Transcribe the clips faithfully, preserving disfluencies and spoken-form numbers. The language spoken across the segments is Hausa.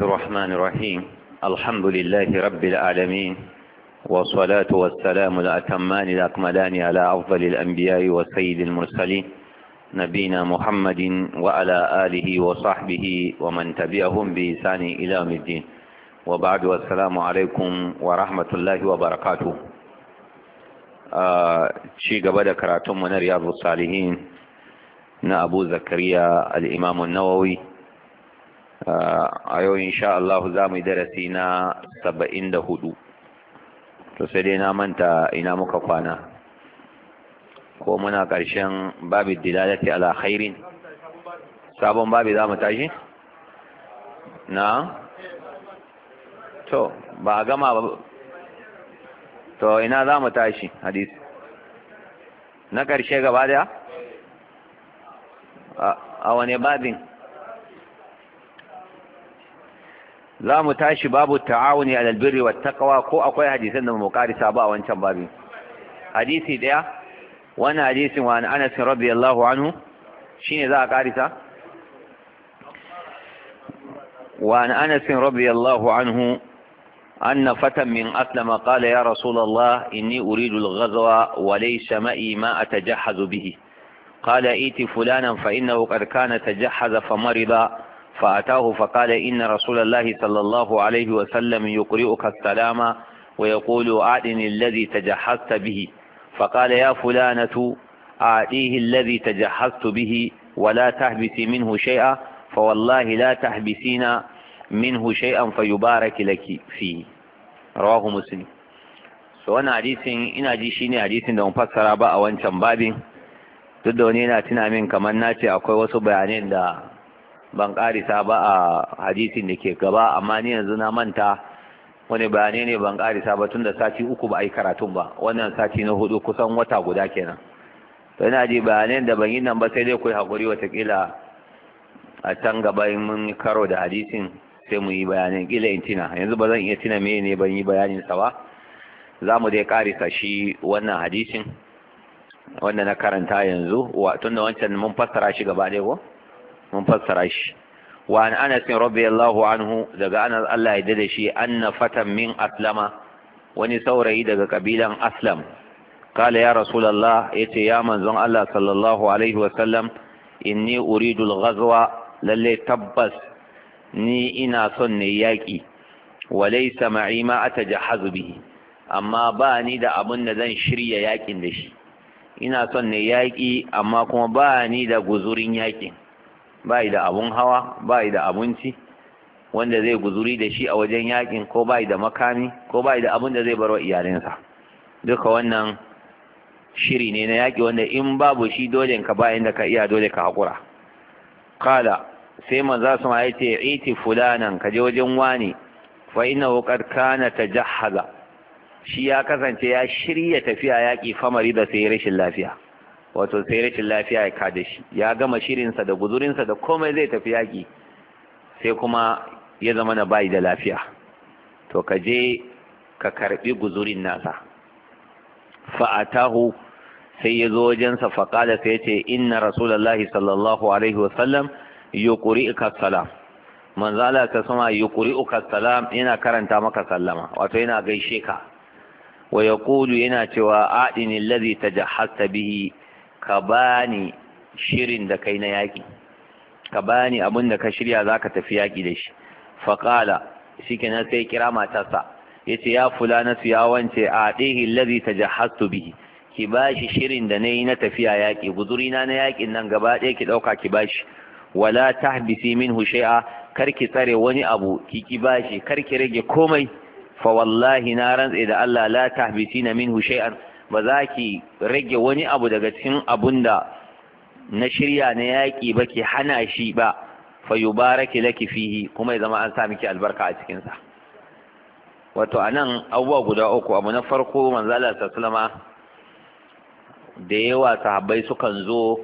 الرحمن الرحيم الحمد لله رب العالمين والصلاة والسلام الأتمان الأكملان على أفضل الأنبياء وسيد المرسلين نبينا محمد وعلى آله وصحبه ومن تبعهم بإحسان إلى يوم الدين وبعد والسلام عليكم ورحمة الله وبركاته شيء قبل كراتم من رياض الصالحين نا أبو زكريا الإمام النووي a yau insha Allah za mu yi darasi na saba'in da hudu to sai dai na manta ina muka kwana ko muna ƙarshen babu dilalati ala khairin sabon babu za mu tashi na to ba a gama ba to ina za mu tashi hadisi na ƙarshe gaba daya a wane babin za mu tashi babu ta'awuni alal birri wat taqwa ko akwai hadisan da mu karisa ba a wancan babin hadisi daya wannan hadisin wa Anas radiyallahu anhu shine za a karisa wa Anas radiyallahu anhu anna fatan min aslama qala ya rasulullah inni uridu al-ghazwa wa laysa ma'i ma atajahhazu bihi qala iti fulanan fa innahu qad kana tajahhaza famarida فأتاه فقال إن رسول الله صلى الله عليه وسلم يقرئك السلام ويقول أعطني الذي تجهزت به فقال يا فلانة أعطيه الذي تجهزت به ولا تحبسي منه شيئا فوالله لا تحبسين منه شيئا فيبارك لك فيه رواه مسلم سوانا حديث إن حديثيني حديث da mun fassara ba a wancan babin duk da wani yana tuna min kamar nace akwai wasu bayanan da ban karisa ba a hadisin da ke gaba amma ni yanzu na manta wani bayani ne ban karisa ba tun da sati uku ba a yi karatun ba wannan sati na hudu kusan wata guda kenan to ina ji bayanan da ban yi nan ba sai dai ku yi haƙuri watakila a can gaba in mun karo da hadisin sai mu yi bayanin kila in tina yanzu ba zan iya tina me ne ban yi bayanin sa ba za mu dai karisa shi wannan hadisin wanda na karanta yanzu tun da wancan mun fassara shi gaba ɗaya ko mun fassara shi wa an Anas radiyallahu anhu daga Anas Allah ya dade shi anna fatan min aslama wani saurayi daga kabilan aslam kala ya rasulullah yace ya manzon Allah sallallahu alaihi wa sallam inni uridu al-ghazwa lalle tabbas ni ina son ne yaki wa laysa ma'i ma atajahhazu bihi amma ba ni da abun da zan shirya yakin da shi ina son ne yaki amma kuma ba ni da guzurin yakin bai da abun hawa bai da abinci wanda zai guzuri da shi a wajen yakin ko bai da makami ko bai da abun da zai barwa iyalinsa duka wannan shiri ne na yaki wanda in babu shi dole ka bayan da ka iya dole ka hakura kala sai manzo su ma yace iti fulanan ka je wajen wani fa innahu qad kana tajahhaza shi ya kasance ya shirya tafiya yaki famari da sai rashin lafiya wato sai rashin lafiya ya kada shi ya gama shirinsa da guzurinsa da komai zai tafi yaƙi sai kuma ya zama na bayi da lafiya to ka je ka karɓi guzurin nasa fa'atahu sai ya zo wajensa faƙala sai ya ce inna rasulallahi sallallahu alaihi wasallam yuqri'uka salam manzo Allah ta sama yuqri'uka salam yana karanta maka sallama wato yana gaishe ka wa yaqulu yana cewa a'dini allazi tajahhasta bihi ka bani shirin da kai na yaƙi ka bani abin da ka shirya za ka tafi yaƙi da shi faƙala shi kenan sai kira matarsa ya ce ya fulana su ya wance a ɗihi lazi ta jahastu bihi ki ba shi shirin da na yi na tafiya yaƙi guzurina na yaƙin nan gaba ɗaya ki ɗauka ki ba shi wala tahbisi minhu shay'a kar ki tsare wani abu ki ki ba shi kar ki rage komai fa wallahi na rantse da Allah la tahbisina minhu shay'an ba za ki rage wani abu daga cikin abun da na shirya na yaƙi ba ki hana shi ba fa yubaraki laki fihi kuma ya zama an sa miki albarka a cikinsa wato anan abubuwa guda uku abu na farko manzo Allah sallama da yawa sahabbai sukan zo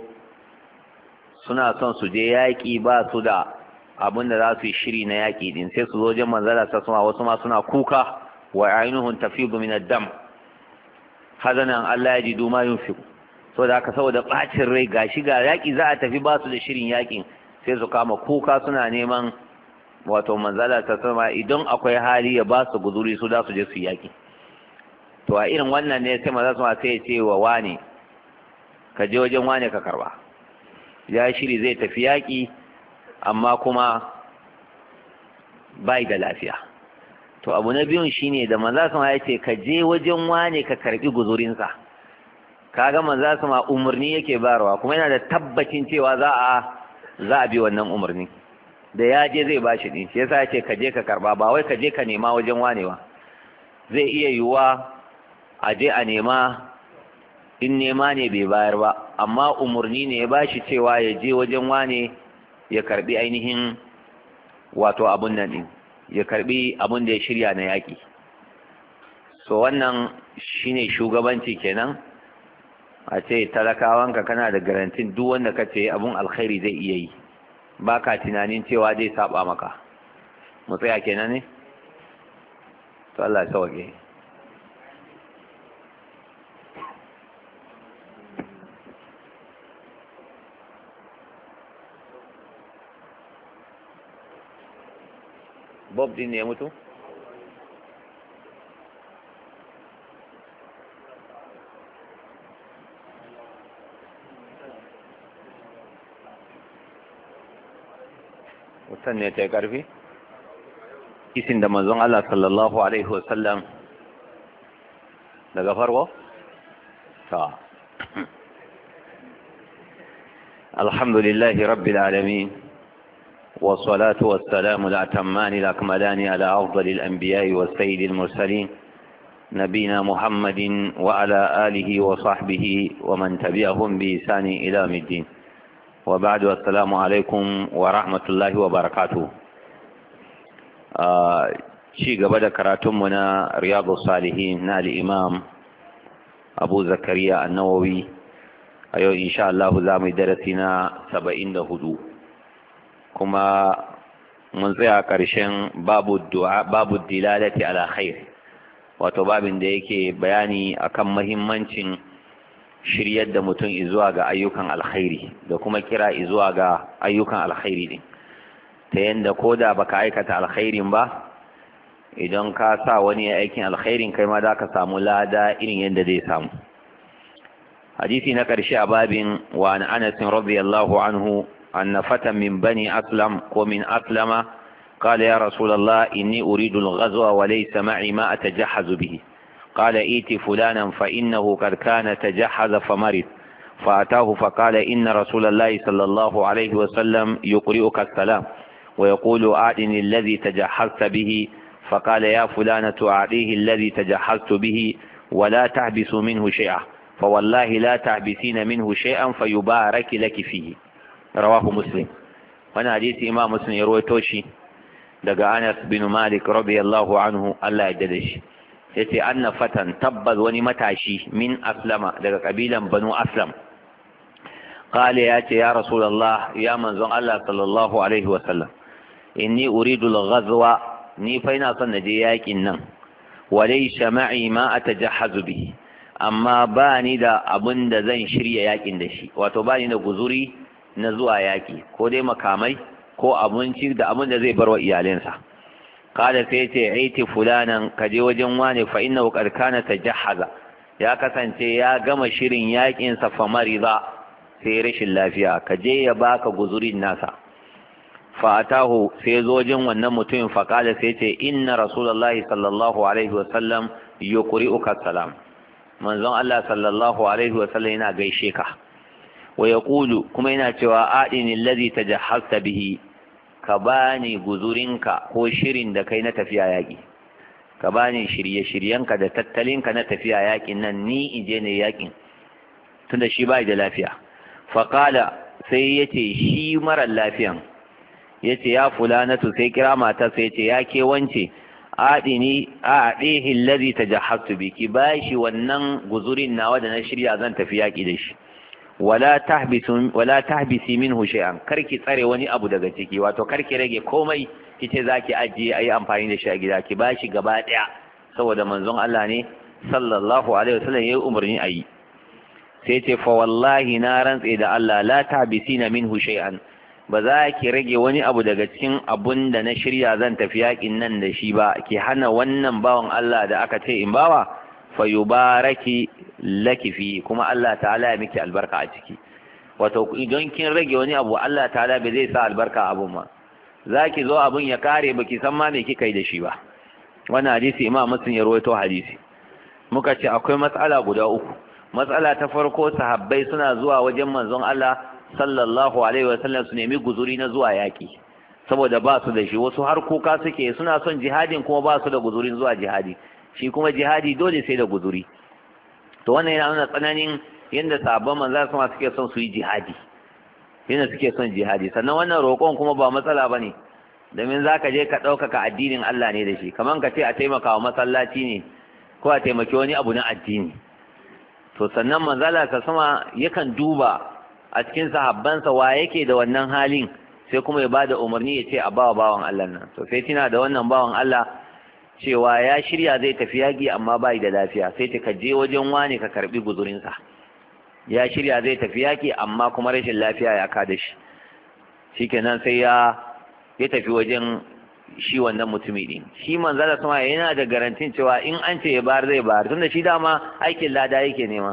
suna son su je yaƙi ba su da abun da za su yi shiri na yaƙi din sai su zo wajen manzo Allah sallama wasu ma suna kuka wa ainihin tafidu min ad-dam hazanan Allah ya ji duma yin fi so da haka saboda bacin rai gashi ga yaƙi za a tafi ba su da shirin yaƙin sai su kama kuka suna neman wato manzala ta sama idan akwai hali ya ba su guzuri su da su je su yaki. To a irin wannan ne sai manzala sama sai ya ce wa wane ka je wajen wane ka karba, ya shiri zai tafi yaki amma kuma bai da lafiya. To abu na biyun shine da manzala sama ya ce ka je wajen wane ka karbi guzurinsa, kaga manzala sama umarni yake bayarwa kuma yana da tabbacin cewa za a za a bi wannan umarni, da ya je zai bashi din shi yasa yace ka je ka karba, ba wai ka je ka nema wajen wane ba. Zai iya yiwuwa a je a nema, in nema ne bai bayar ba, amma umarni ne ya bashi cewa ya je wajen wane ya karbi ainihin wato abun nan din, ya karbi abun da ya shirya na yaki. So wannan shine shugabanci kenan, a ce talakawanka kana da garantin duk wanda ka ce abun alkhairi zai iya yi, ba ka tunanin cewa zai saba maka. Mu tsaya kenan ne? To Allah ya sauke. Bob din ne ya mutu? Wutan ne ta yi ƙarfi? Isin da manzon Allah sallallahu Alaihi wasallam daga farko? Ta. Alhamdulillahi Rabbil Alamin, والصلاة والسلام الأتمان الأكملان على أفضل الأنبياء والسيد المرسلين نبينا محمد وعلى آله وصحبه ومن تبعهم بإحسان إلى يوم الدين. وبعد السلام عليكم ورحمة الله وبركاته. شيء قبل كراتمنا رياض الصالحين نال الإمام أبو زكريا النووي. أيوة إن شاء الله زام درسنا سبعين هدوء. kuma mun tsaya ƙarshen babu du'a babu dilalati ala khair, wato babin da yake bayani akan mahimmancin shiryar da mutum zuwa ga ayyukan alkhairi da kuma kira zuwa ga ayyukan alkhairi din, ta yanda koda baka aikata alkhairin ba, idan ka sa wani aikin alkhairin kai ma za ka samu lada irin yadda zai samu. hadisi na ƙarshe a babin wa an Anas radiyallahu anhu أن فتى من بني أسلم ومن أسلم قال يا رسول الله إني أريد الغزو وليس معي ما أتجهز به. قال إيت فلانا فإنه قد كان تجهز فمرض، فأتاه فقال إن رسول الله صلى الله عليه وسلم يقرئك السلام ويقول أعطني الذي تجهزت به. فقال يا فلانة أعطيه الذي تجهزت به ولا تحبس منه شيئا، فوالله لا تحبسين منه شيئا فيبارك لك فيه. rawahu muslim. Wani hadisi imam muslim ya rawaito shi daga Anas bin Malik radiyallahu anhu, Allah ya jada shi. Yace anna fatan, tabbas wani matashi min aslama daga kabilan banu aslam, qala yace ya rasulullah, ya manzon Allah sallallahu alaihi wasallam, inni uridu al-ghazwa, ni fa ina son naje yakin nan, walaysa ma'i ma atajahhazu bihi, amma ba ni da abin da zan shirya yakin da shi, wato ba ni da guzuri na zuwa yaki, ko dai makamai ko abinci da abin da zai bar wa iyalinsa. kada sai ce aiti fulanan, ka je wajen wane fa innahu qad kana tajahhaza, ya kasance ya gama shirin yakin sa fa mariza, sai rashin lafiya, ka je ya baka guzurin nasa. fa atahu, sai zo wajen wannan mutumin, fa kada sai ce inna rasulullahi sallallahu alaihi wa sallam yuqri'uka salam, manzon Allah sallallahu alaihi wa sallam yana gaishe ka. wa yaqulu, kuma yana cewa adini allazi tajahhazta bihi, ka bani guzurinka ko shirin da kai na tafiya yaki, ka bani shirye-shiryenka da tattalinka na tafiya yakin nan, ni in je ne yakin, tunda shi bai da lafiya. faqala, sai yace shi mara lafiyan yace ya fulanatu, sai kira mata sai yace ya ke wance, adini a'dihi allazi tajahhaztu biki, bashi wannan guzurin nawa da na shirya zan tafi yaki da shi. wala tahbisu wala tahbisi minhu shay'an, karki tsare wani abu daga ciki, wato karki rage komai kice zaki ajiye ayi amfani da shi a gida, ki bashi gaba daya, saboda manzon Allah ne sallallahu alaihi wasallam yayi umarni ayi. sai ce fa wallahi na rantse da Allah, la tahbisina minhu shay'an, ba za ki rage wani abu daga cikin abun da na shirya zan tafi yakin nan da shi ba, ki hana wannan bawan Allah da aka ce in bawa, fa yubaraki laki fi, kuma Allah ta'ala ya miki albarka a ciki. Wato idan kin rage wani abu Allah ta'ala bai zai sa albarka abun ma, zaki zo abun ya kare baki san ma me kika yi da shi ba. Wannan hadisi Imam Muslim ya rawaito hadisi. Muka ce akwai matsala guda uku. Matsala ta farko, sahabbai suna zuwa wajen manzon Allah sallallahu alaihi wasallam su nemi guzuri na zuwa yaki, saboda ba su da shi. Wasu har kuka suke, suna son jihadin kuma ba su da guzurin zuwa jihadi, shi kuma jihadi dole sai da guzuri. To wannan yana nuna tsananin yadda sahabban manzon sama suke son su yi jihadi, yadda suke son jihadi. Sannan wannan roƙon kuma ba matsala bane, domin zaka je ka ɗaukaka addinin Allah ne da shi, kamar ka ce a taimaka wa masallaci ne ko a taimaki wani abu na addini. To sannan manzala ta sama yakan duba a cikin sahabbansa wa yake da wannan halin, sai kuma ya bada umarni ya ce a bawa bawan Allah nan. To sai tina da wannan bawan Allah cewa ya shirya zai tafi yaƙi amma bai da lafiya, sai ta kaje wajen wani ka karbi guzurinsa. Ya shirya zai tafi yaƙi amma kuma rashin lafiya ya kada shi, shikenan sai ya ya tafi wajen shi wannan mutumi din. Shi manzala sama yana da garantin cewa in an ce ya bayar zai bayar, tunda shi dama aikin lada yake nema.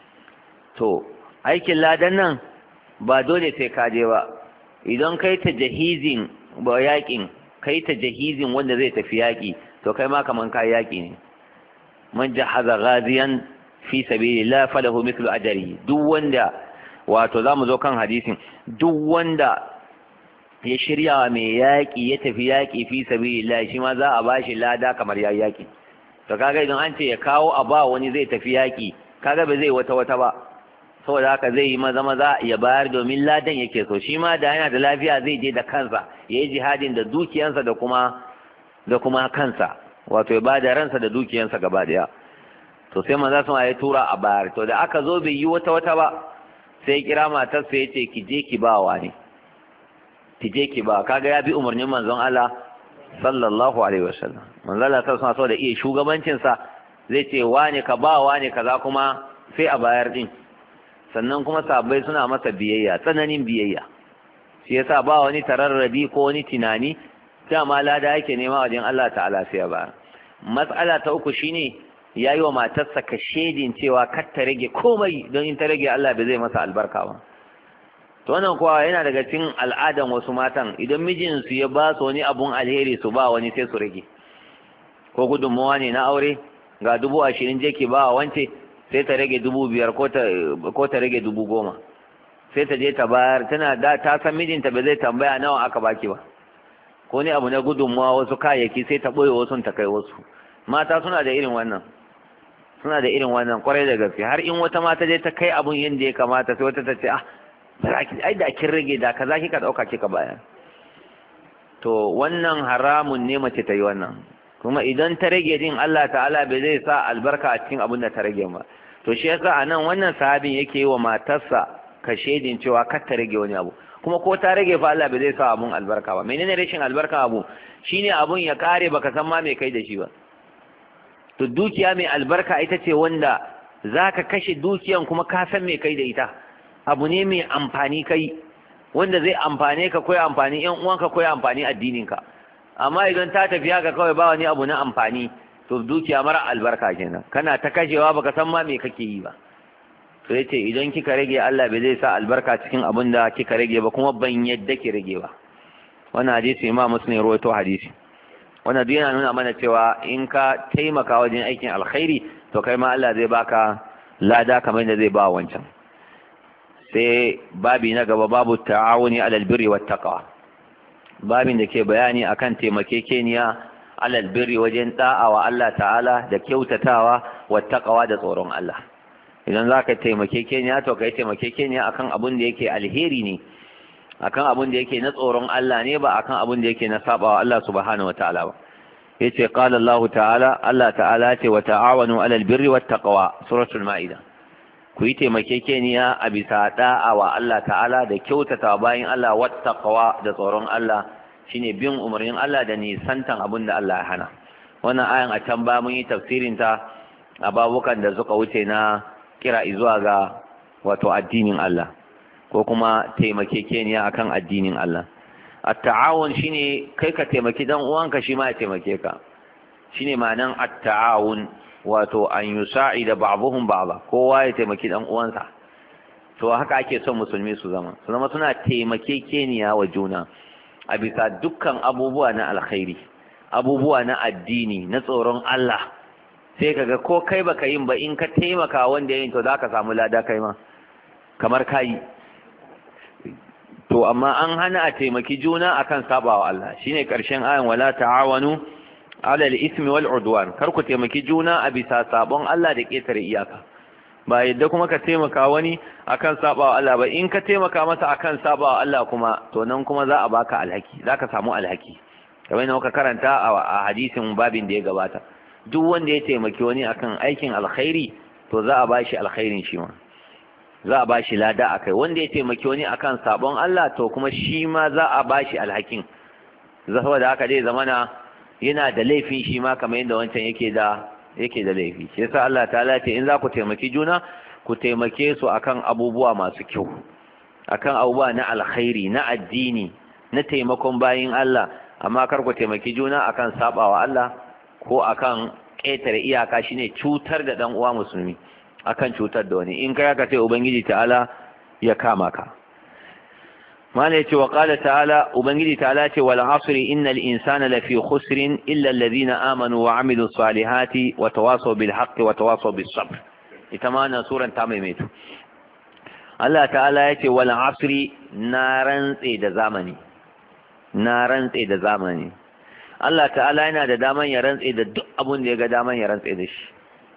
To aikin ladan nan ba dole sai ka je ba, idan kai ta jahizin ba yaƙin, kai ta jahizin wanda zai tafi yaƙi, to kai ma kaman kai yaƙi ne. Man jahaza ghaziyan fi sabilillah falahu mithlu ajri. Duk wanda, wato zamu zo kan hadisin, duk wanda ya shirya mai yaƙi ya tafi yaƙi fi sabilillah, shi ma za a bashi lada kamar ya yaƙi. To kaga idan an ce ya kawo a ba wani zai tafi yaƙi, kaga ba zai wata wata ba, saboda haka zai yi maza maza ya bayar domin ladan yake so. Shi ma da yana da lafiya zai je da kansa ya yi jihadin da dukiyansa da kuma da kuma kansa, wato ya bada ransa da dukiyansa gaba daya. To sai maza sun ya tura a bayar. To da aka zo bai yi wata wata ba, sai kira matarsa ya ce ki je ki ba wa ne, ki je ki ba. Kaga ya bi umarnin manzon Allah sallallahu alaihi wasallam. Manzon Allah sallallahu alaihi wasallam da iya shugabancin sa zai ce wani ka ba wani kaza, kuma sai a bayar din. Sannan kuma sahabbai suna masa biyayya, tsananin biyayya. Shi yasa ba wani tararrabi ko wani tunani, dama lada yake nema wajen Allah ta'ala sai ya bayar. Matsala ta uku shine yayi wa matarsa kashedin cewa kar ta rage komai, don in ta rage Allah bai zai masa albarka ba. To wannan kuwa yana daga cikin al'adan wasu matan, idan mijinsu ya ba su wani abun alheri su ba wani sai su rage. Ko gudunmawa ne na aure, ga dubu ashirin je ki ba wance, sai ta rage dubu biyar ko ta rage dubu goma, sai ta je ta bayar. Tana da ta san mijinta ba zai tambaya nawa aka baki ba, ko ne abu na gudunmawa wasu kayayyaki sai ta ɓoye wasu ta kai wasu. Mata suna da irin wannan, suna da irin wannan kwarai da gaske. Har in wata mata je ta kai abun yadda ya kamata, sai wata ta ce ah ai da kin rage da kaza kika dauka kika bayar. To wannan haramun ne mace ta yi wannan, kuma idan ta rage din Allah ta'ala bai zai sa albarka a cikin abin da ta rage ba. To shi yasa anan wannan sahabin yake yi wa matarsa ka shedin cewa kar ta rage wani abu, kuma ko ta rage fa Allah bai zai sa abun albarka ba. Menene rashin albarka abu? Shine abun ya kare baka san ma me kai da shi ba. To dukiya mai albarka ita ce wanda zaka kashe dukiyan kuma ka san me kai da ita, abu ne mai amfani kai, wanda zai amfane ka ko ya amfani ƴan uwanka ko ya amfani addininka. Amma idan ta tafi haka kawai ba wani abu na amfani, to dukiya mara albarka kenan, kana ta kashewa baka san ma me kake yi ba. To yace idan kika rage Allah bai zai sa albarka cikin abin da kika rage ba, kuma ban yadda ki rage ba. Wannan hadisi Imam Muslim ya rawaito hadisi. Wannan duk yana nuna mana cewa in ka taimaka wajen aikin alkhairi, to kai ma Allah zai baka lada kamar yadda zai ba wancan. Sai babi na gaba, babu ta'awuni alal birri wat taqwa. Babin da ke bayani akan taimakekeniya alal birri wajen da'a wa Allah ta'ala da kyautatawa wat taqwa da tsoron Allah. Idan zaka taimakekeniya to kai taimakekeniya akan abun da yake alheri ne, akan abun da yake na tsoron Allah ne, ba akan abun da yake na sabawa Allah subhanahu wataala ba. Yace qala Allah ta'ala, Allah ta'ala ce wa ta'awanu alal birri wat taqwa, suratul ma'idah. Ku yi taimakekeniya a bisa da'a wa Allah ta'ala da kyautata bayan Allah, wattaqwa da tsoron Allah, shine bin umarnin Allah da nisantan abin da Allah ya hana. Wannan ayan a can ba mun yi tafsirin ta a babukan da suka wuce na kira zuwa ga wato addinin Allah. ko kuma taimakekeniya akan addinin Allah. at-ta'awun shine kai ka taimaki dan uwanka shi ma ya taimake ka, shine ma'anan at-ta'awun, wato an yusa'ida ba'dhum ba'dha, kowa ya taimaki dan uwansa. To haka ake son musulmi su zama su zama suna taimakekeniya wa juna a bisa dukkan abubuwa na alkhairi, abubuwa na addini, na tsoron Allah. Sai kaga ko kai baka yin ba, in ka taimaka wanda yayin to zaka samu lada kai ma kamar kai. To amma an hana a taimaki juna akan sabawa Allah, shine karshen ayan wala ta'awanu ala al-ithmi wal udwan, kar ku taimaki juna a bisa sabon Allah da ketare iyaka. Ba yadda kuma ka taimaka wani akan sabawa Allah ba, in ka taimaka masa akan sabawa Allah kuma to nan kuma za a baka alhaki, zaka samu alhaki. kamar yadda muka karanta a hadisin babin da ya gabata, duk wanda ya taimaki wani akan aikin alkhairi to za a bashi alkhairin shi ma, za a bashi lada akai. Wanda ya taimaki wani akan sabon Allah to kuma shi ma za a bashi alhakin, saboda haka dai zamana yana da laifin shi ma kamar yadda wancan yake da yake da laifi. Shi yasa Allah ta'ala ce in za ku taimaki juna ku taimake su akan abubuwa masu kyau, akan abubuwa na alkhairi, na addini, na taimakon bayin Allah, amma kar ku taimaki juna akan sabawa Allah ko akan ƙetare iyaka, shine cutar da dan uwa musulmi, akan cutar da wani. In kai ka ce ubangiji ta'ala ya kama ka. mana yace wa qala ta'ala, ubangiji ta'ala ce wal asri innal insana lafi khusrin illa alladhina amanu wa amilus salihati wa tawasaw bil haqqi wa tawasaw bis sabr. ita ma na suran ta maimaito. Allah ta'ala yace wal asri, na rantse da zamani, na rantse da zamani. Allah ta'ala yana da daman ya rantse da duk abun da ya ga daman ya rantse da shi,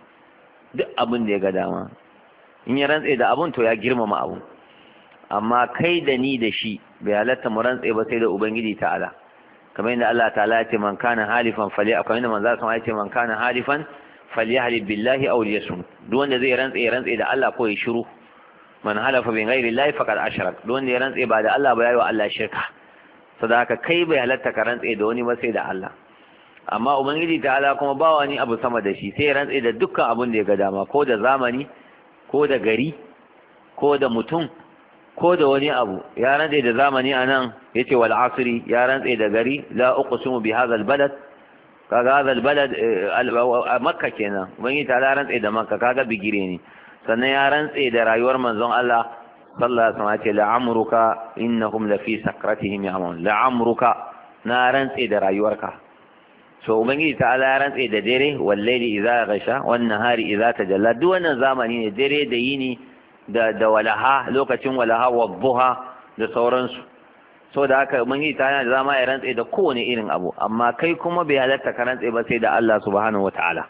duk abun da ya ga dama. In ya rantse da abun to ya girmama abun, amma kai da ni da shi bai halatta mu rantse ba sai da ubangiji ta'ala. kamar yadda Allah ta'ala ya ce man kana halifan fali, akwai inda manzo sun ce man kana halifan falyahlib billahi aw liyasum, duk wanda zai rantse ya rantse da Allah ko ya shiru. man halafa bi ghairi llahi faqad ashrak, duk wanda ya rantse ba da Allah ba yayi wa Allah shirka. saboda haka kai bai halatta ka rantse da wani ba sai da Allah. amma ubangiji ta'ala kuma ba wani abu sama da shi, sai ya rantse da dukkan abun da ya ga dama, ko da zamani, ko da gari, ko da mutum, ko da wani abu. Ya rantse da zamani anan yace wal asri, ya rantse da gari, la uqsimu bi hadha al balad, kaga hadha al balad makka kenan, ubangiji ta'ala rantse da makka, kaga bigire ne. sannan ya rantse da rayuwar manzon Allah sallallahu alaihi wasallam, ce la'amruka innahum lafi sakratihim ya'mun, la'amruka, na rantse da rayuwarka. so ubangiji ta'ala ya rantse da dare, wal layli idza ghasha wan nahari idza tajalla, duk wannan zamani ne, dare da yini da da walaha, lokacin walaha wa duha da sauransu. so da haka ubangiji ta'ala da zama ya rantse da kowane irin abu, amma kai kuma bai halatta ka rantse ba sai da Allah subhanahu wataala.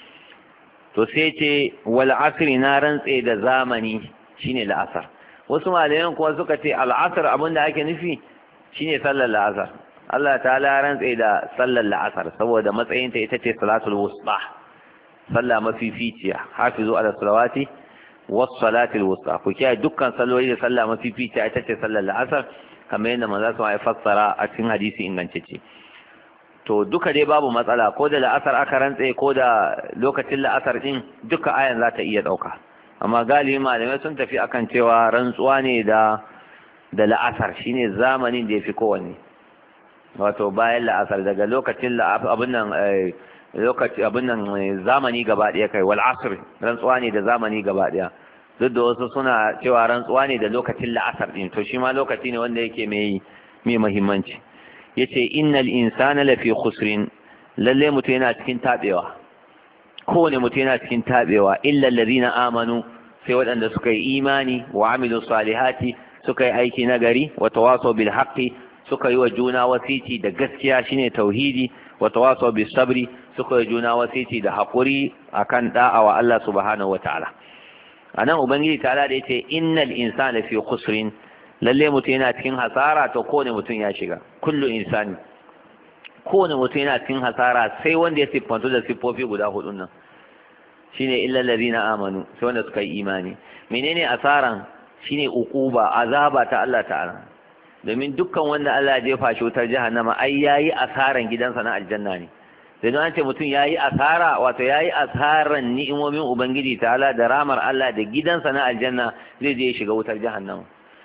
to sai ce wal asri, na rantse da zamani shine la'asar. wasu malayan kuwa suka ce al'asr abinda ake nufi shine sallar la'asar. Allah ta'ala ya rantse da sallar la'asar saboda matsayinta ita ce salatul wusta, sallah mafificiya. hafizu ala salawati was salatil wusta, ku kiyaye dukkan salloli da sallah mafificiya ita ce sallar la'asar, kamar yadda manzo sun ya fassara a cikin hadisi ingantacce. to duka dai babu matsala, ko da la'asar aka rantse ko da lokacin la'asar din, duka ayan za ta iya dauka. amma galibi malamai sun tafi akan cewa rantsuwa ne da da la'asar shine zamanin da yafi kowanne, wato bayan la'asar, daga lokacin abin nan lokaci abin nan zamani gaba daya kai, wal asr rantsuwa ne da zamani gaba daya. duk da wasu suna cewa rantsuwa ne da lokacin la'asar din, to shi ma lokaci ne wanda yake mai mai muhimmanci. yace innal insana lafi khusrin, lalle mutum yana cikin tabewa, kowane mutum yana cikin tabewa, illa alladhina amanu, sai waɗanda suka yi imani, wa amilu salihati, suka yi aiki nagari, wa tawasaw bil haqqi, suka yi wa juna wasiti da gaskiya shine tauhidi, wa tawasaw bis sabri, suka yi juna wasiti da hakuri akan da'a wa Allah subhanahu wataala. anan ubangiji ta'ala da yace innal insana lafi khusrin, lalle mutum yana cikin hasara, to kowane mutum ya shiga, kullu insani, kowane mutum yana cikin hasara sai wanda ya siffantu da siffofi guda hudun nan, shine illa allazina amanu, sai wanda suka yi imani. menene asaran? shine uquba, azaba ta Allah ta'ala. domin dukkan wanda Allah ya jefa shi wutar jahannama ai yayi asaran gidansa na aljanna ne. da don an ce mutum yayi asara, wato yayi asaran ni'imomin ubangiji ta'ala da ramar Allah da gidansa na aljanna, zai je shiga wutar jahannama.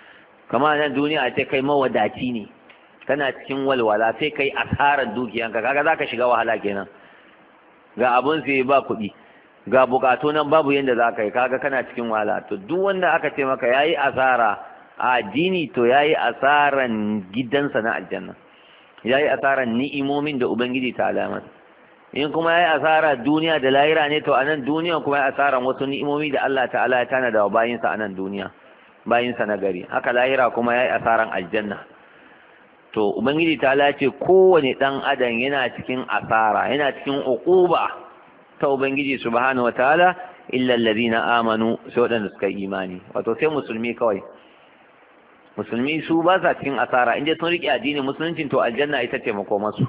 kama nan duniya a ce kai mawadaci ne kana cikin walwala sai kai asarar dukiyanka kaga zaka shiga wahala kenan ga abun sai ba kuɗi ga bukatu nan babu yanda zaka yi kaga kana cikin wahala to duk wanda aka ce maka yayi asara a addini to yayi asaran gidansa na aljanna yayi asaran ni'imomin da ubangiji ta alama in kuma yayi asara duniya da lahira ne to anan duniya kuma yayi asaran wasu ni'imomi da Allah ta'ala ya tana da bayinsa anan duniya bayinsa na gari haka lahira kuma yayi asaran aljanna to ubangiji ta ce kowane dan adam yana cikin asara yana cikin uquba ta ubangiji subhanahu wataala illa alladhina amanu sai wadanda suka yi imani wato sai musulmi kawai musulmi su ba sa cikin asara inda sun rike addinin musulunci to aljanna ita ce makomarsu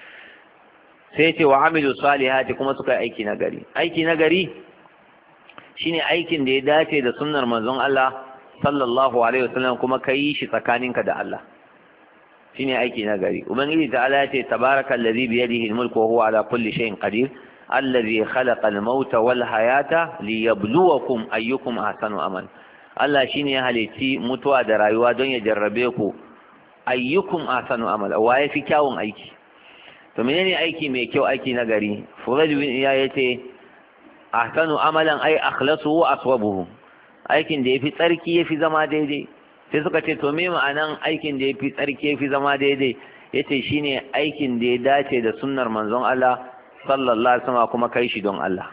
sai ce wa amilu salihati kuma suka yi aiki nagari aiki nagari shine aikin da ya dace da sunnar manzon Allah sallallahu alaihi wasallam kuma kai shi tsakaninka da Allah shine aiki nagari ubangiji ta'ala ya ce tabarakallazi bi yadihi almulku wa huwa ala kulli shay'in qadir allazi khalaqa al-mauta wal hayata liyabluwakum ayyukum ahsanu amal Allah shine ya halitti mutuwa da rayuwa don ya jarrabe ku ayyukum ahsanu amal wa yafi kyawun aiki to menene aiki mai kyau aiki nagari Furaj bin Iya yace ahsanu amalan ay akhlasu wa aswabuhu aikin da yafi tsarki yafi zama daidai sai suka ce to me ma'anan aikin da yafi tsarki yafi zama daidai yace shine aikin da ya dace da sunnar manzon Allah sallallahu alaihi wasallam kuma kai shi don Allah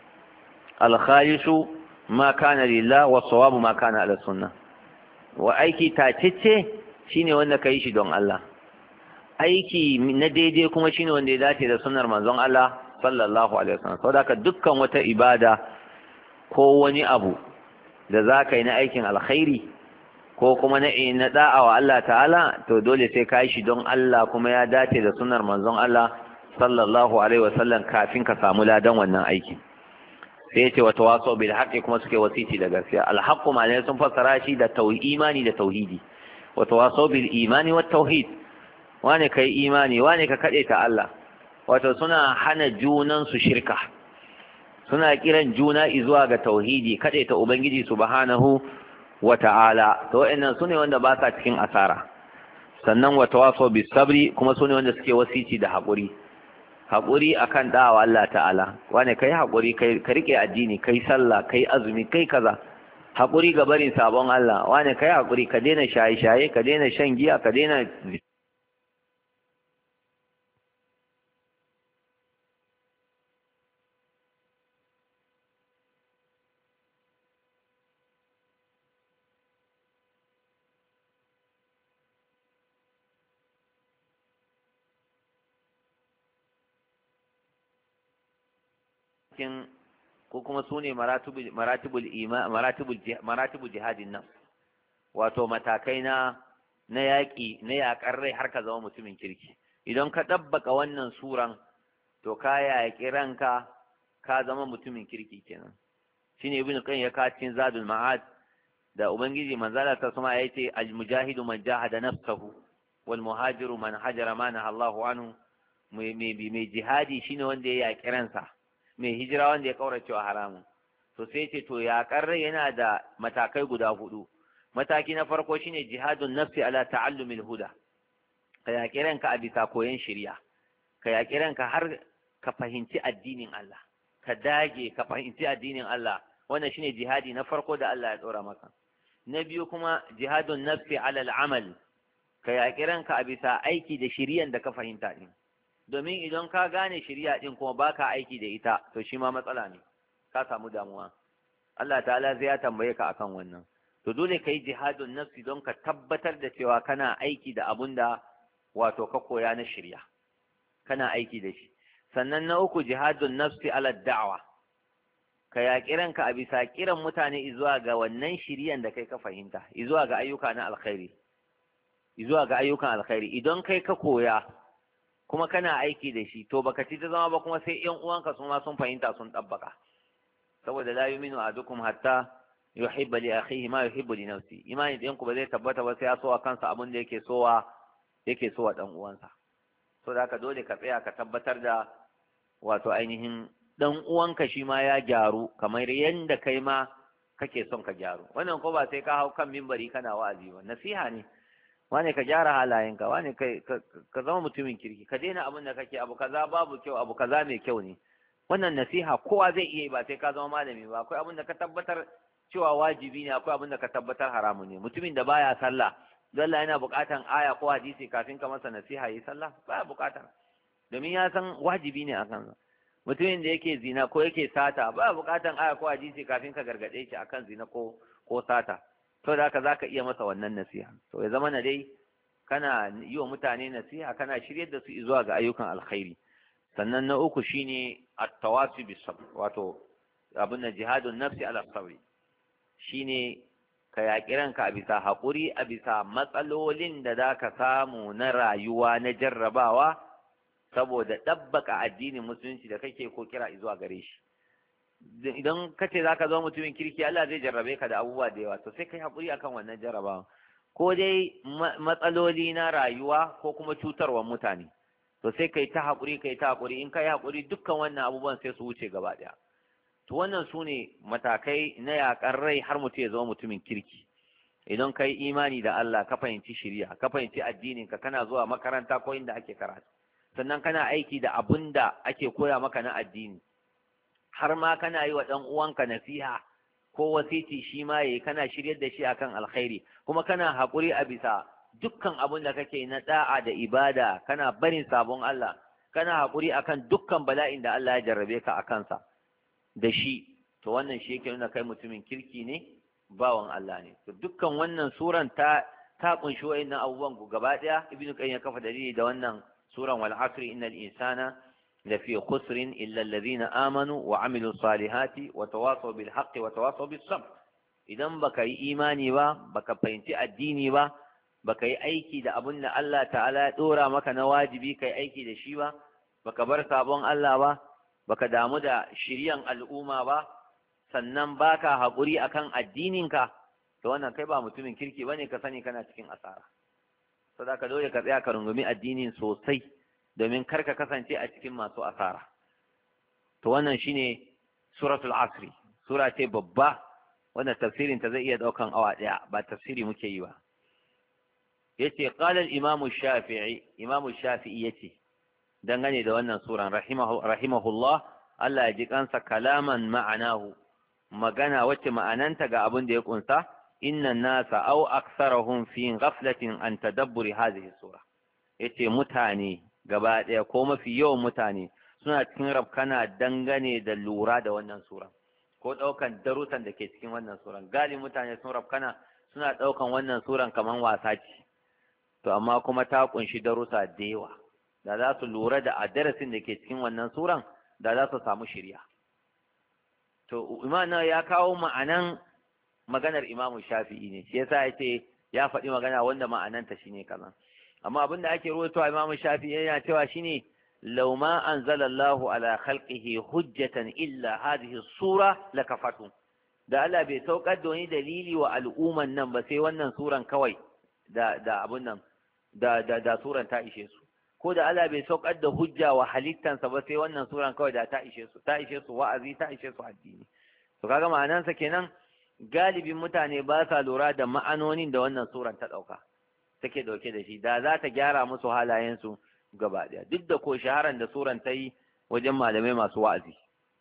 al-khalisu ma kana lillah wa sawabu ma kana ala sunnah wa aiki tacece shine wanda kai shi don Allah aiki na daidai kuma shine wanda ya dace da sunnar manzon Allah sallallahu alaihi wasallam saboda dukkan wata ibada ko wani abu da zaka yi na aikin alkhairi ko kuma na na da'a wa Allah ta'ala to dole sai ka yi shi don Allah kuma ya dace da sunnar manzon Allah sallallahu alaihi wasallam kafin ka samu ladan wannan aiki sai yace wa tawasaw bil haqqi kuma suke wasiti da gaskiya al haqqu ma'ana sun fassara shi da tauhidi imani da tauhidi wa tawasaw bil imani wat tauhid wane kai imani wane ka kade ta Allah wato suna hana junan su shirka suna kiran juna zuwa ga tauhidi kade ta ubangiji subhanahu wa ta'ala to wa'annan sune wanda ba sa cikin asara sannan wa tawasaw bis sabri kuma sune wanda suke wasici da haƙuri haƙuri akan dawa Allah ta'ala wane kai haƙuri kai ka rike addini kai sallah kai azumi kai kaza haƙuri ga barin sabon Allah wane kai haƙuri ka daina shaye-shaye ka daina shan giya ka daina cikin ko kuma su ne maratibul ima maratibul jihadin nan wato matakai na na yaƙi na yaƙar rai har ka zama mutumin kirki idan ka ɗabbaka wannan suran to ka yaƙi ranka ka zama mutumin kirki kenan shine ibn qayyim ya ka cikin zadul ma'ad da ubangiji manzala ta sama yace al mujahidu man jahada nafsahu wal muhajiru man hajara ma naha Allahu anhu mai mai jihadi shine wanda ya yaƙi ransa mai hijira wanda ya kaurace wa haramun to sai ce to yaƙar rai yana da matakai guda hudu mataki na farko shine jihadun nafsi ala ta'allumil huda ka yaƙi ranka a bisa koyon shari'a ka yaƙi ranka har ka fahimci addinin Allah ka dage ka fahimci addinin Allah wannan shine jihadi na farko da Allah ya dora maka na biyu kuma jihadun nafsi ala al'amal ka yaƙi ranka a bisa aiki da shari'an da ka fahimta din domin idan ka gane shari'a din kuma baka aiki da ita to shi ma matsala ne ka samu damuwa Allah ta'ala zai ya tambaye ka akan wannan to dole kai jihadun nafsi don ka tabbatar da cewa kana aiki da abun da wato ka koya na shari'a kana aiki da shi sannan na uku jihadun nafsi ala da'wa ka yaƙi ranka a bisa kiran mutane zuwa ga wannan shari'an da kai ka fahimta zuwa ga ayyuka na alkhairi zuwa ga ayyukan alkhairi idan kai ka koya kuma kana aiki da shi to baka ci ta zama ba kuma sai ƴan uwanka su ma sun fahimta sun tabbaka saboda la yu'minu ahadukum hatta yuhibba li akhihi ma yuhibbu li nafsi imani ɗayan ku ba zai tabbata ba sai ya so kansa abin da yake sowa yake sowa dan uwansa so da haka dole ka tsaya ka tabbatar da wato ainihin dan uwanka shi ma ya gyaru kamar yanda kai ma kake son ka gyaru. Wannan ko ba sai ka hau kan mimbari kana wa'azi ba, nasiha ne. Wane ka gyara halayenka, wane ka zama mutumin kirki, ka daina abin da kake abu kaza babu kyau, abu kaza mai kyau ne. Wannan nasiha kowa zai iya yi, ba sai ka zama malami ba. Akwai abin da ka tabbatar cewa wajibi ne, akwai abin da ka tabbatar haramu ne. Mutumin da baya sallah, dole yana buƙatan aya ko hadisi kafin ka masa nasiha yi sallah, baya buƙata, domin ya san wajibi ne a kansa. Mutumin da yake zina ko yake sata, baya buƙatan aya ko hadisi kafin ka gargaɗe shi akan zina ko ko sata. To da haka zaka iya masa wannan nasiha. To ya zama na dai kana yi wa mutane nasiha, kana shiryar da su zuwa ga ayyukan alkhairi. Sannan na uku shine at-tawasi bis sabr, wato abin da jihadun nafsi ala sabri, shine ka yaƙi ranka a bisa haƙuri a bisa matsalolin da za ka samu na rayuwa na jarrabawa saboda ɗabbaka addinin musulunci da kake ko kira zuwa gare shi. Idan ka ce za ka zama mutumin kirki, Allah zai jarrabe ka da abubuwa da yawa, to sai ka yi haƙuri akan wannan jarrabawa, ko dai matsaloli na rayuwa ko kuma cutarwar mutane, to sai ka yi ta haƙuri ka yi ta haƙuri. In ka yi haƙuri, dukkan wannan abubuwan sai su wuce gaba ɗaya. To wannan su ne matakai na yaƙar rai har mutum ya zama mutumin kirki. Idan ka yi imani da Allah, ka fahimci shari'a, ka fahimci addinin ka, kana zuwa makaranta ko inda ake karatu, sannan kana aiki da abun da ake koya maka na addini, har ma kana yi wa ɗan uwanka nasiha ko wasiti shi ma yayi, kana shiryar da shi akan alkhairi, kuma kana haƙuri a bisa dukkan abun da kake na da'a da ibada, kana barin sabon Allah, kana haƙuri akan dukkan bala'in da Allah ya jarrabe ka a kansa da shi. To wannan shi yake nuna kai mutumin kirki ne, bawan Allah ne. To dukkan wannan suran ta ta kunshi wa'annan abubuwan gaba daya. Ibn Qayyim ya kafa dalili da wannan suran, wal asri innal insana lafi khusrin illa alladhina amanu wa amilu salihati wa tawasaw bil haqqi wa tawasaw bis sabr. Idan baka yi imani ba, baka fahimci addini ba, baka yi aiki da abin da Allah ta'ala ya dora maka na wajibi kai aiki da shi ba, baka bar sabon Allah ba, baka damu da shiryan al'umma ba, sannan baka haƙuri akan addininka, to wannan kai ba mutumin kirki bane, ka sani kana cikin asara. Saboda ka dole ka tsaya ka rungumi addinin sosai, domin kar ka kasance a cikin masu asara. To wannan shine suratul asri, sura ce babba wanda tafsirin ta zai iya daukan awa daya, ba tafsiri muke yi ba. Yace qala al-imam shafii imam shafi'i yace dangane da wannan suran, rahimahu rahimahullah, Allah ya ji kansa, kalaman ma'anahu, magana wacce ma'ananta ga abin da ya kunsa, inna nasa aw aktsarahum fi ghaflatin an tadabburi hadhihi sura. Yace mutane gaba daya ko mafi yawan mutane suna cikin rabkana dangane da lura da wannan sura ko daukan darusan da ke cikin wannan suran. Galin mutane sun rabkana, suna daukan wannan suran kaman wasa ce, to amma kuma ta kunshi darusa da yawa. Da za su lura da a darasin da ke cikin wannan suran, da za su samu shirya. To imana ya kawo ma'anan maganar imamu shafi'i ne, shi yasa ya ce ya faɗi magana wanda ma'ananta shine kaza. Amma abin da ake ruwaitowa imamu shafi'i yana cewa shine law ma anzalallahu ala khalqihi hujjatan illa hadhihi sura lakafatu. Da Allah bai saukar da wani dalili wa al'umman nan ba sai wannan suran kawai, da da abun nan da da da suran ta ishe su. Ko da Allah bai saukar da hujja wa halittansa ba sai wannan suran kawai, da ta ishe su, ta ishe su wa'azi, ta ishe su addini. To kaga ma'anansa kenan, galibin mutane ba sa lura da ma'anonin da wannan suran ta dauka, take dauke da shi, da za ta gyara musu halayensu gaba daya, duk da ko shaharan da suran ta yi wajen malamai masu wa'azi.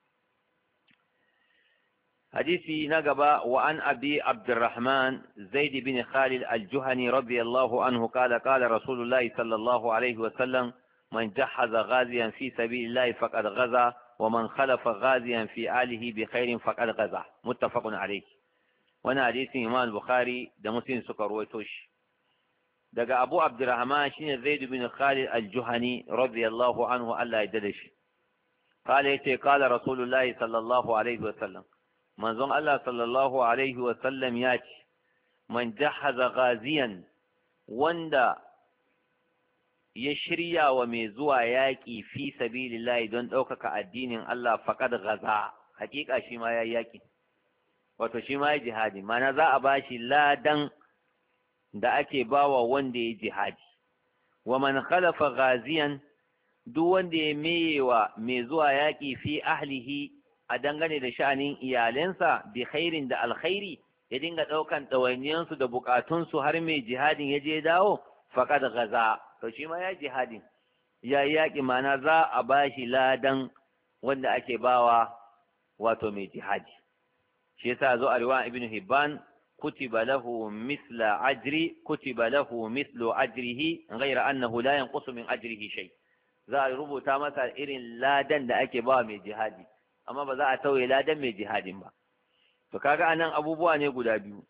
حديثي نقبا وعن أبي عبد الرحمن زيد بن خالد الجهني رضي الله عنه قال قال رسول الله صلى الله عليه وسلم من جهز غازيا في سبيل الله فقد غزا ومن خلف غازيا في آله بخير فقد غزا متفق عليه. وانا حديث إمام البخاري ده مسلم سكر ويتوش. دقى أبو عبد الرحمن شين زيد بن خالد الجهني رضي الله عنه ألا يددش قال يتي قال رسول الله صلى الله عليه وسلم manzon Allah sallallahu alaihi wa sallam ya ce, man jahaza ghaziyan, wanda ya shirya wa mai zuwa yaƙi fi sabilillahi don ɗaukaka addinin Allah, faqad ghaza, hakika shi ma ya yaƙi, wato shi ma ya jihadi, mana za a bashi ladan da ake bawa wanda ya jihadi. Wa man khalafa ghaziyan, duk wanda ya meyewa mai zuwa yaƙi fi ahlihi a dangane da sha'anin iyalensa bi khairin da alkhairi ya dinga ɗaukan ɗawainiyansu da bukatunsu har mai jihadin ya je dawo faqad gaza to shi ma ya jihadin ya yi yaƙi, mana za a bashi ladan wanda ake bawa wato mai jihadi. shi yasa zo a riwaya ibnu hibban kutiba lahu misla ajri kutiba lahu mislu ajrihi ghayra annahu la yanqusu min ajrihi shay. za a rubuta masa irin ladan da ake bawa mai jihadi, amma ba za a tauye ladan mai jihadin ba. to kaga anan abubuwa ne guda biyu.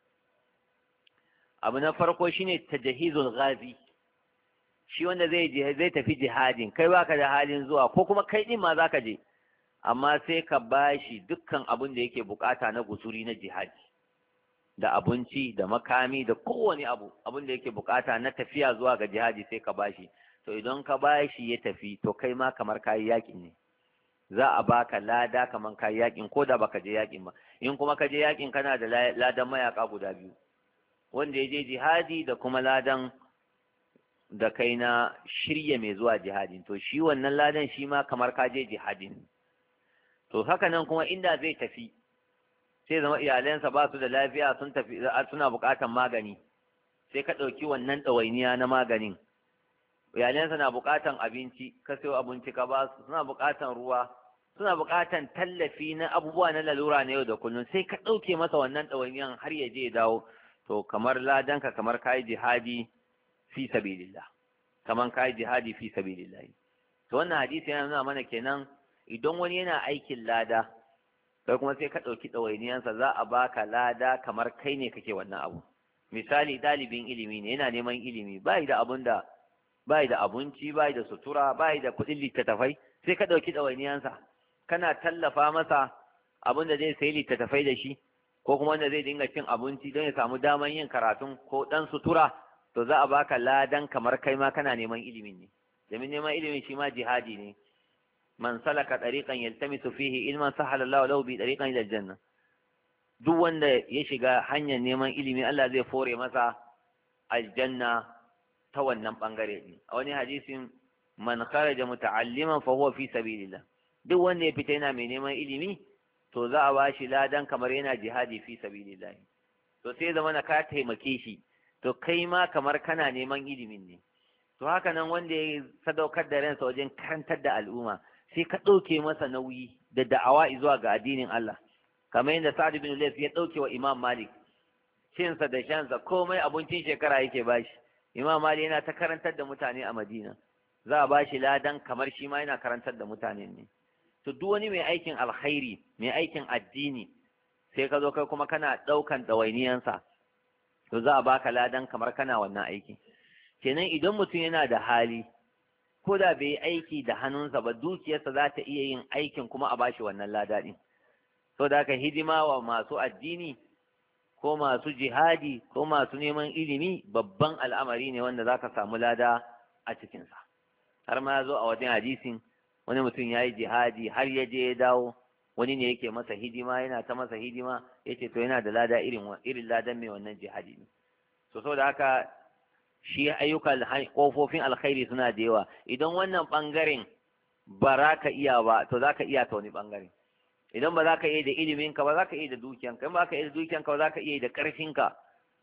abu na farko shine tajhizul ghazi, shi wanda zai zai tafi jihadin, kai baka da halin zuwa ko kuma kai din ma zaka je, amma sai ka bashi dukkan abin da yake bukata na gusuri na jihadi, da abinci da makami da kowane abu abin da yake bukata na tafiya zuwa ga jihadi sai ka bashi. to idan ka bashi ya tafi, to kai ma kamar kayi yakin ne, za a baka lada kamar kayi yakin ko da baka je yakin ba. in kuma ka je yakin kana da ladan mayaka guda biyu, wanda ya je jihadi da kuma ladan da kai na shirya mai zuwa jihadin, to shi wannan ladan shi ma kamar ka je jihadin. to haka nan kuma inda zai tafi sai zama iyalansa ba su da lafiya, sun tafi suna buƙatan magani, sai ka ɗauki wannan ɗawainiya na maganin. iyalansa na buƙatan abinci, ka sayo abinci ka ba su, suna buƙatan ruwa, suna buƙatan tallafi na abubuwa na lalura na yau da kullum, sai ka ɗauke masa wannan ɗawainiyan har ya je ya dawo, to kamar ladanka kamar kayi jihadi fi sabilillah, kamar kayi jihadi fi sabilillah. to wannan hadisi yana nuna mana kenan idan wani yana aikin lada kai kuma sai ka ɗauki ɗawainiyansa, za a baka lada kamar kai ne kake wannan abu. misali ɗalibin ilimi ne, yana neman ilimi, bai da abun da bai da abinci, bai da sutura, bai da kuɗin littattafai, sai ka ɗauki ɗawainiyansa, kana tallafa masa abin da zai sayi littattafai da shi, ko kuma wanda zai dinga cin abinci don ya samu daman yin karatun ko ɗan sutura, to za a baka ladan kamar kai ma kana neman ilimin ne, domin neman ilimin shi ma jihadi ne. man salaka tariqan yaltamisu fihi ilman sahala Allahu lahu bi tariqan ila aljanna. duk wanda ya shiga hanyar neman ilimi Allah zai fore masa aljanna ta wannan bangare din. a wani hadisin man kharaja muta'alliman fa huwa fi sabilillah, duk wanda ya fita yana mai neman ilimi to za a bashi ladan kamar yana jihadi fi sabilillah. to sai zama na ka taimake shi, to kai ma kamar kana neman ilimin ne. to haka nan wanda ya sadaukar da ransa wajen karantar da al'umma, sai ka ɗauke masa nauyi da da'awa zuwa ga addinin Allah, kamar yadda Sa'ad bin Lays ya ɗauke wa Imam Malik cinsa da shansa, komai abincin shekara yake bashi. Imam Malik yana ta karantar da mutane a Madina, za a bashi ladan kamar shi ma yana karantar da mutane ne. to duk wani mai aikin alkhairi, mai aikin addini, sai ka zo kai kuma kana ɗaukan ɗawainiyansa, to za a baka ladan kamar kana wannan aiki. kenan idan mutum yana da hali, ko da bai yi aiki da hannunsa ba, dukiyarsa za ta iya yin aikin kuma a bashi wannan lada ɗin. so da haka hidima wa masu addini ko masu jihadi ko masu neman ilimi babban al'amari ne wanda za ka samu lada a cikinsa. har ma ya zo a wajen hadisin wani mutum ya yi jihadi har ya je ya dawo, wani ne yake masa hidima, yana ta masa hidima, ya ce to yana da lada irin irin ladan mai wannan jihadi ne. so so da haka shi ayyukan kofofin alkhairi suna da yawa. idan wannan bangaren ba za ka iya ba, to za ka iya ta wani bangaren. idan ba za ka iya da iliminka ba, za ka iya da dukiyanka. in ba ka iya da dukiyanka ba, za ka iya da ƙarfinka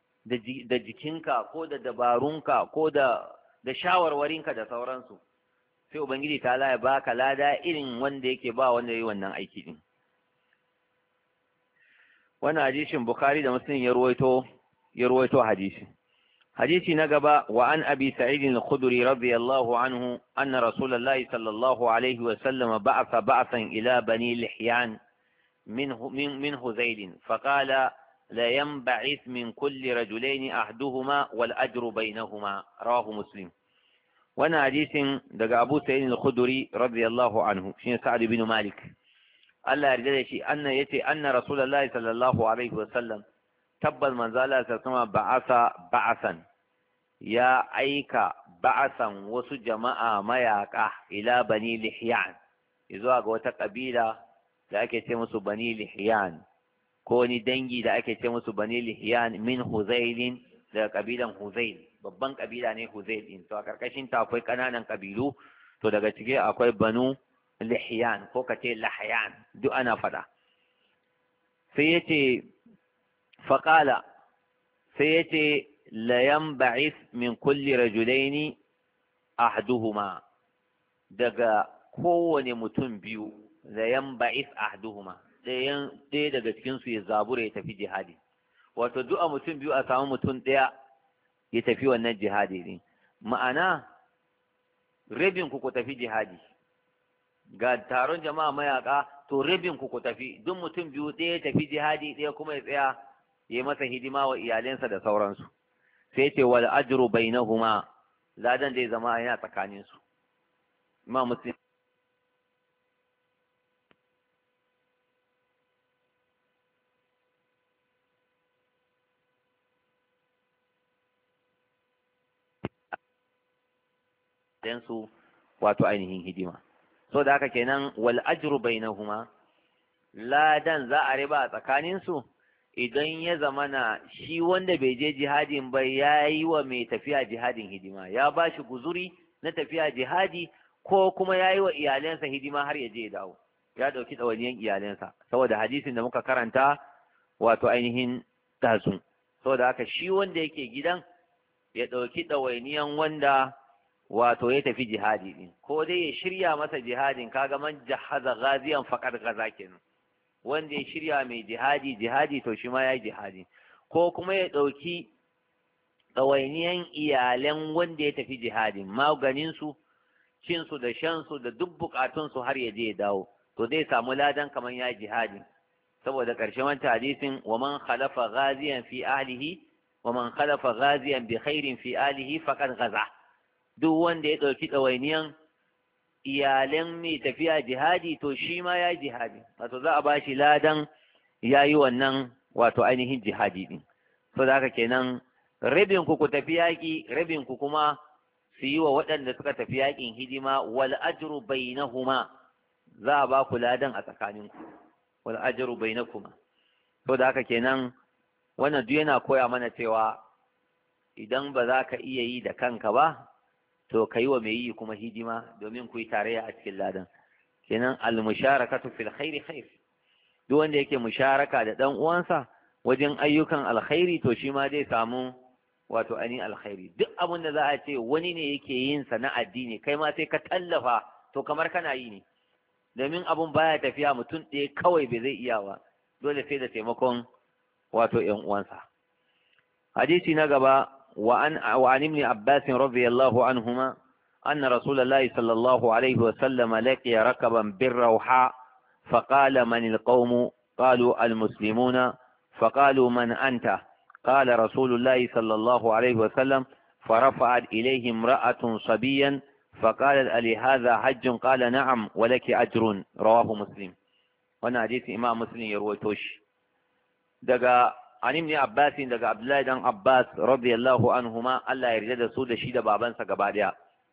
da jikinka ko da dabarunka ko da da shawarwarinka da sauransu. sai ubangiji ta ya baka lada irin wanda yake ba wanda yayi wannan aiki din. wannan hadisin Bukhari da Muslim ya ruwaito ya ruwaito hadisi. حديث نقبة وعن أبي سعيد الخدري رضي الله عنه أن رسول الله صلى الله عليه وسلم بعث بعثا إلى بني لحيان من من من هذيل فقال لا ينبعث من كل رجلين أحدهما والأجر بينهما. رواه مسلم. وانا حديث دقى أبو سعيد الخدري رضي الله عنه شين سعد بن مالك الله يرجع شيء أن يتي أن رسول الله صلى الله عليه وسلم tabbas manzo Allah ta sama ba'asa ba'asan, ya aika ba'asan wasu jama'a mayaka ila bani lihyan, zuwa ga wata kabila da ake ce musu bani lihyan, ko ni dangi da ake ce musu bani lihyan min huzailin, daga kabilan huzail. babban kabila ne huzail din. to a karkashin ta akwai kananan kabilu, to daga ciki akwai banu lihyan ko kace lahyan duk ana fada sai yace faqala sai yace la yanba'ith min kulli rajulaini ahduhuma daga kowane mutum biyu la yanba'ith ahduhuma ɗayan ɗaya daga cikin su ya zabura ya tafi jihadi wato duk a mutum biyu a samu mutum ɗaya ya tafi wannan jihadi din ma'ana rabin ku ku tafi jihadi ga taron jama'a mayaka to rabin ku ku tafi duk mutum biyu ɗaya ya tafi jihadi ɗaya kuma ya tsaya ya masa hidima wa iyalensa da sauransu sai ce wal ajru bainahuma ladan zai zama yana tsakanin su imam muslim dan su wato ainihin hidima so da haka kenan wal ajru bainahuma ladan za a riba a tsakanin su idan ya zamana shi wanda bai je jihadin ba ya yi wa mai tafiya jihadin hidima ya ba shi guzuri na tafiya jihadi ko kuma ya yi wa iyalensa hidima har ya je ya dawo ya ɗauki ɗawainiyan iyalensa saboda hadisin da muka karanta wato ainihin tasu saboda haka shi wanda yake gidan ya ɗauki ɗawainiyan wanda wato ya tafi jihadi din ko dai ya shirya masa jihadin kaga man jahaza ghaziyan faqad gaza kenan wanda ya shirya mai jihadi jihadi to shi ma ya yi jihadi ko kuma ya ɗauki ɗawainiyan iyalan wanda ya tafi jihadin maganinsu cinsu da shansu da duk bukatunsu har ya je ya dawo to zai samu ladan kamar ya yi jihadi saboda ƙarshen wancan hadisin wa man khalafa ghaziyan fi ahlihi wa man khalafa ghaziyan bi khairin fi ahlihi faqad gaza duk wanda ya ɗauki ɗawainiyan iyalan mai tafiya jihadi to shi ma ya yi jihadi wato za a ba shi ladan ya yi wannan wato ainihin jihadi din so da haka kenan rabin ku ku tafi yaƙi rabin ku kuma su yi wa waɗanda suka tafi yaƙin hidima wal ajru bainahuma za a ba ku ladan a tsakaninku wal ajru bainakuma so da haka kenan wannan duk yana koya mana cewa idan ba za ka iya yi da kanka ba to ka yi wa mai yi kuma hidima domin ku yi tarayya a cikin ladan kenan al-musharakatu fil khairi khair duk wanda yake musharaka da dan uwansa wajen ayyukan alkhairi to shi ma zai samu wato ani alkhairi duk abin da za a ce wani ne yake yin sa na addini kai ma sai ka tallafa to kamar kana yi ne domin abun baya tafiya mutum ɗaya kawai bai zai iya ba dole sai da taimakon wato ƴan uwansa hadisi na gaba وعن وعن ابن عباس رضي الله عنهما أن رسول الله صلى الله عليه وسلم لقي ركبا بالروحاء فقال من القوم قالوا المسلمون فقالوا من أنت قال رسول الله صلى الله عليه وسلم فرفعت إليه امرأة صبيا فقالت ألي هذا حج قال نعم ولك أجر رواه مسلم وانا حديث إمام مسلم يروي توش دقا عن ابن عباس دقا عبد الله بن عباس رضي الله عنهما الله يرجى سود شيد بابان سقباديا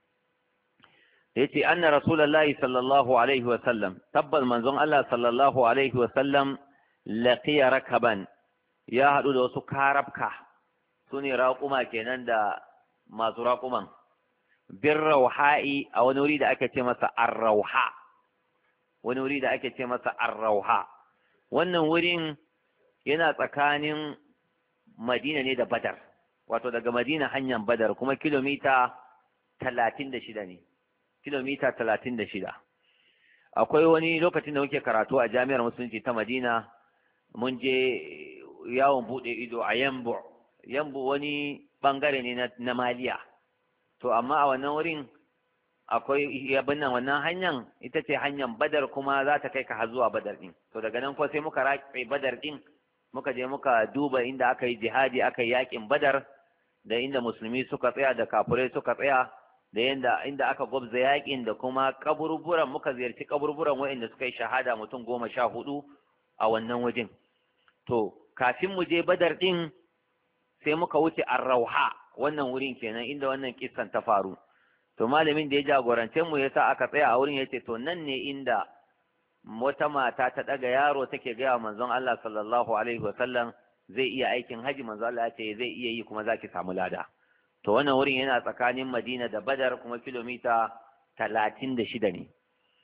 yace anna rasulullahi sallallahu alaihi wa sallam tabbal manzon Allah sallallahu alaihi wa sallam laqiya rakaban ya hadu da wasu karabka sune raquma kenan da masu raquman bir rauha'i a wani wuri da ake ce masa ar-rauha wani wuri da ake ce masa ar-rauha wannan wurin yana tsakanin Madina ne da Badar wato daga Madina hanyar Badar kuma kilomita talatin da shida ne kilomita talatin da shida akwai wani lokacin da muke karatu a jami'ar musulunci ta Madina mun je yawon bude ido a Yambu Yambu wani bangare ne na Maliya to amma a wannan wurin akwai yabin nan wannan hanyar ita ce hanyar Badar kuma za ta kai ka har zuwa Badar din to daga nan ko sai muka raƙe Badar din muka je muka duba inda aka yi jihadi aka yi yakin Badar da inda musulmi suka tsaya da kafirai suka tsaya da yanda inda aka gwabza yakin da kuma kaburburan muka ziyarci kaburburan waɗanda suka yi shahada mutum goma sha hudu a wannan wajen to kafin mu je Badar din sai muka wuce Ar-Rauha wannan wurin kenan inda wannan kissan ta faru to malamin da ya jagorance mu yasa aka tsaya a wurin yace to nan ne inda wata mata ta daga yaro take gaya wa manzon Allah sallallahu alaihi wasallam zai iya aikin haji manzon Allah ya ce zai iya yi kuma zaki samu lada to wannan wurin yana tsakanin Madina da Badar kuma kilomita talatin da shida ne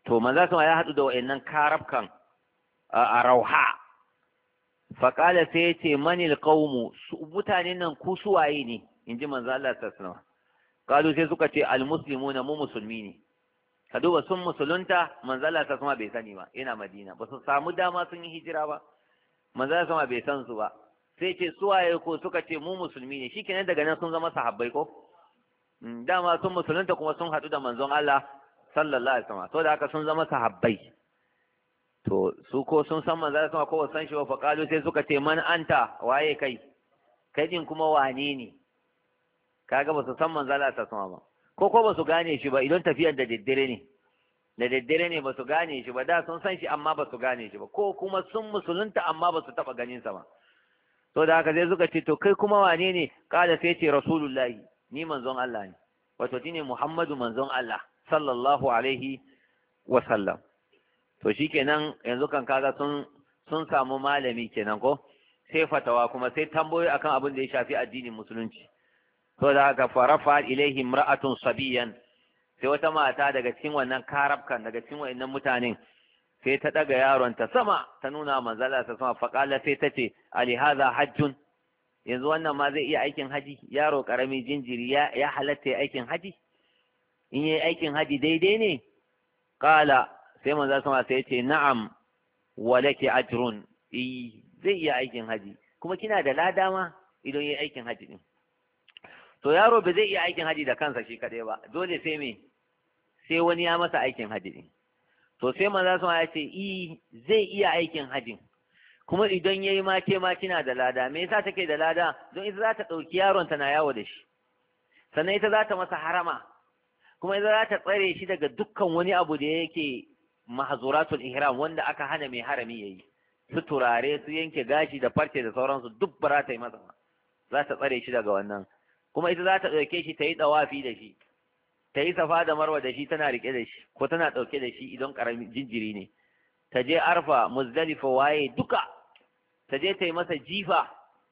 to manzo sama ya hadu da wayannan karabkan a rauha faƙala sai ya ce manil qaumu mutanen nan ku suwaye ne in ji manzo Allah sallallahu alaihi wasallam kalu sai suka ce almuslimuna mu musulmi ne ka duba sun musulunta manzo Allah sallallahu alaihi wasallam bai sani ba yana Madina ba su samu dama sun yi hijira ba manzo Allah sallallahu alaihi wasallam bai san su ba sai ce suwaye ko suka ce mu musulmi ne shikenan daga nan sun zama sahabbai ko dama sun musulunta kuma sun haɗu da manzon Allah sallallahu alaihi wasallam to da haka sun zama sahabbai to su ko sun san manzo Allah sallallahu alaihi wasallam ko san shi wa faqalu sai suka ce man anta waye kai kai din kuma wane ne kaga ba su san manzo Allah sallallahu alaihi wasallam ba ko ko ba su gane shi ba idan tafiyar da daddare ne da daddare ne ba su gane shi ba da sun san shi amma ba su gane shi ba ko kuma sun musulunta amma ba su taba ganin sa ba to da haka sai suka ce to kai kuma wane ne kada sai ce rasulullahi ni manzon Allah ne wato shine Muhammadu manzon Allah sallallahu alaihi wa sallam to shikenan yanzu kan kaga sun sun samu malami kenan ko sai fatawa kuma sai tambayoyi akan abin da ya shafi addinin musulunci to da haka farafa ilaihi imra'atun sabiyan sai wata mata daga cikin wannan karabkan daga cikin wayannan mutanen sai ta daga yaron ta sama ta nuna manzala ta sama faqala sai ta ce ali hadha hajjun yanzu wannan ma zai iya aikin haji yaro karami jinjiri ya ya halatta aikin haji in yayi aikin haji daidai ne qala sai manzala sama sai ya ce na'am walaki ajrun eh zai iya aikin haji kuma kina da lada ma idan yayi aikin haji din to yaro ba zai iya aikin haji da kansa shi kadai ba dole sai me sai wani ya masa aikin haji din to sai manzo sun ya ce i zai iya aikin hajin kuma idan yayi ma ke ma kina da lada me yasa take da lada don ita za ta dauki yaron ta na yawo da shi sannan ita za ta masa harama kuma ita za ta tsare shi daga dukkan wani abu da yake mahzuratul ihram wanda aka hana mai harami yayi su turare su yanke gashi da farce da sauransu duk ba za ta yi masa za ta tsare shi daga wannan kuma ita za ta ɗauke shi ta yi ɗawafi da shi ta yi safa da marwa da shi tana riƙe da shi ko tana ɗauke da shi idan ƙaramin jinjiri ne ta je arfa muzdalifa waye duka ta je ta yi masa jifa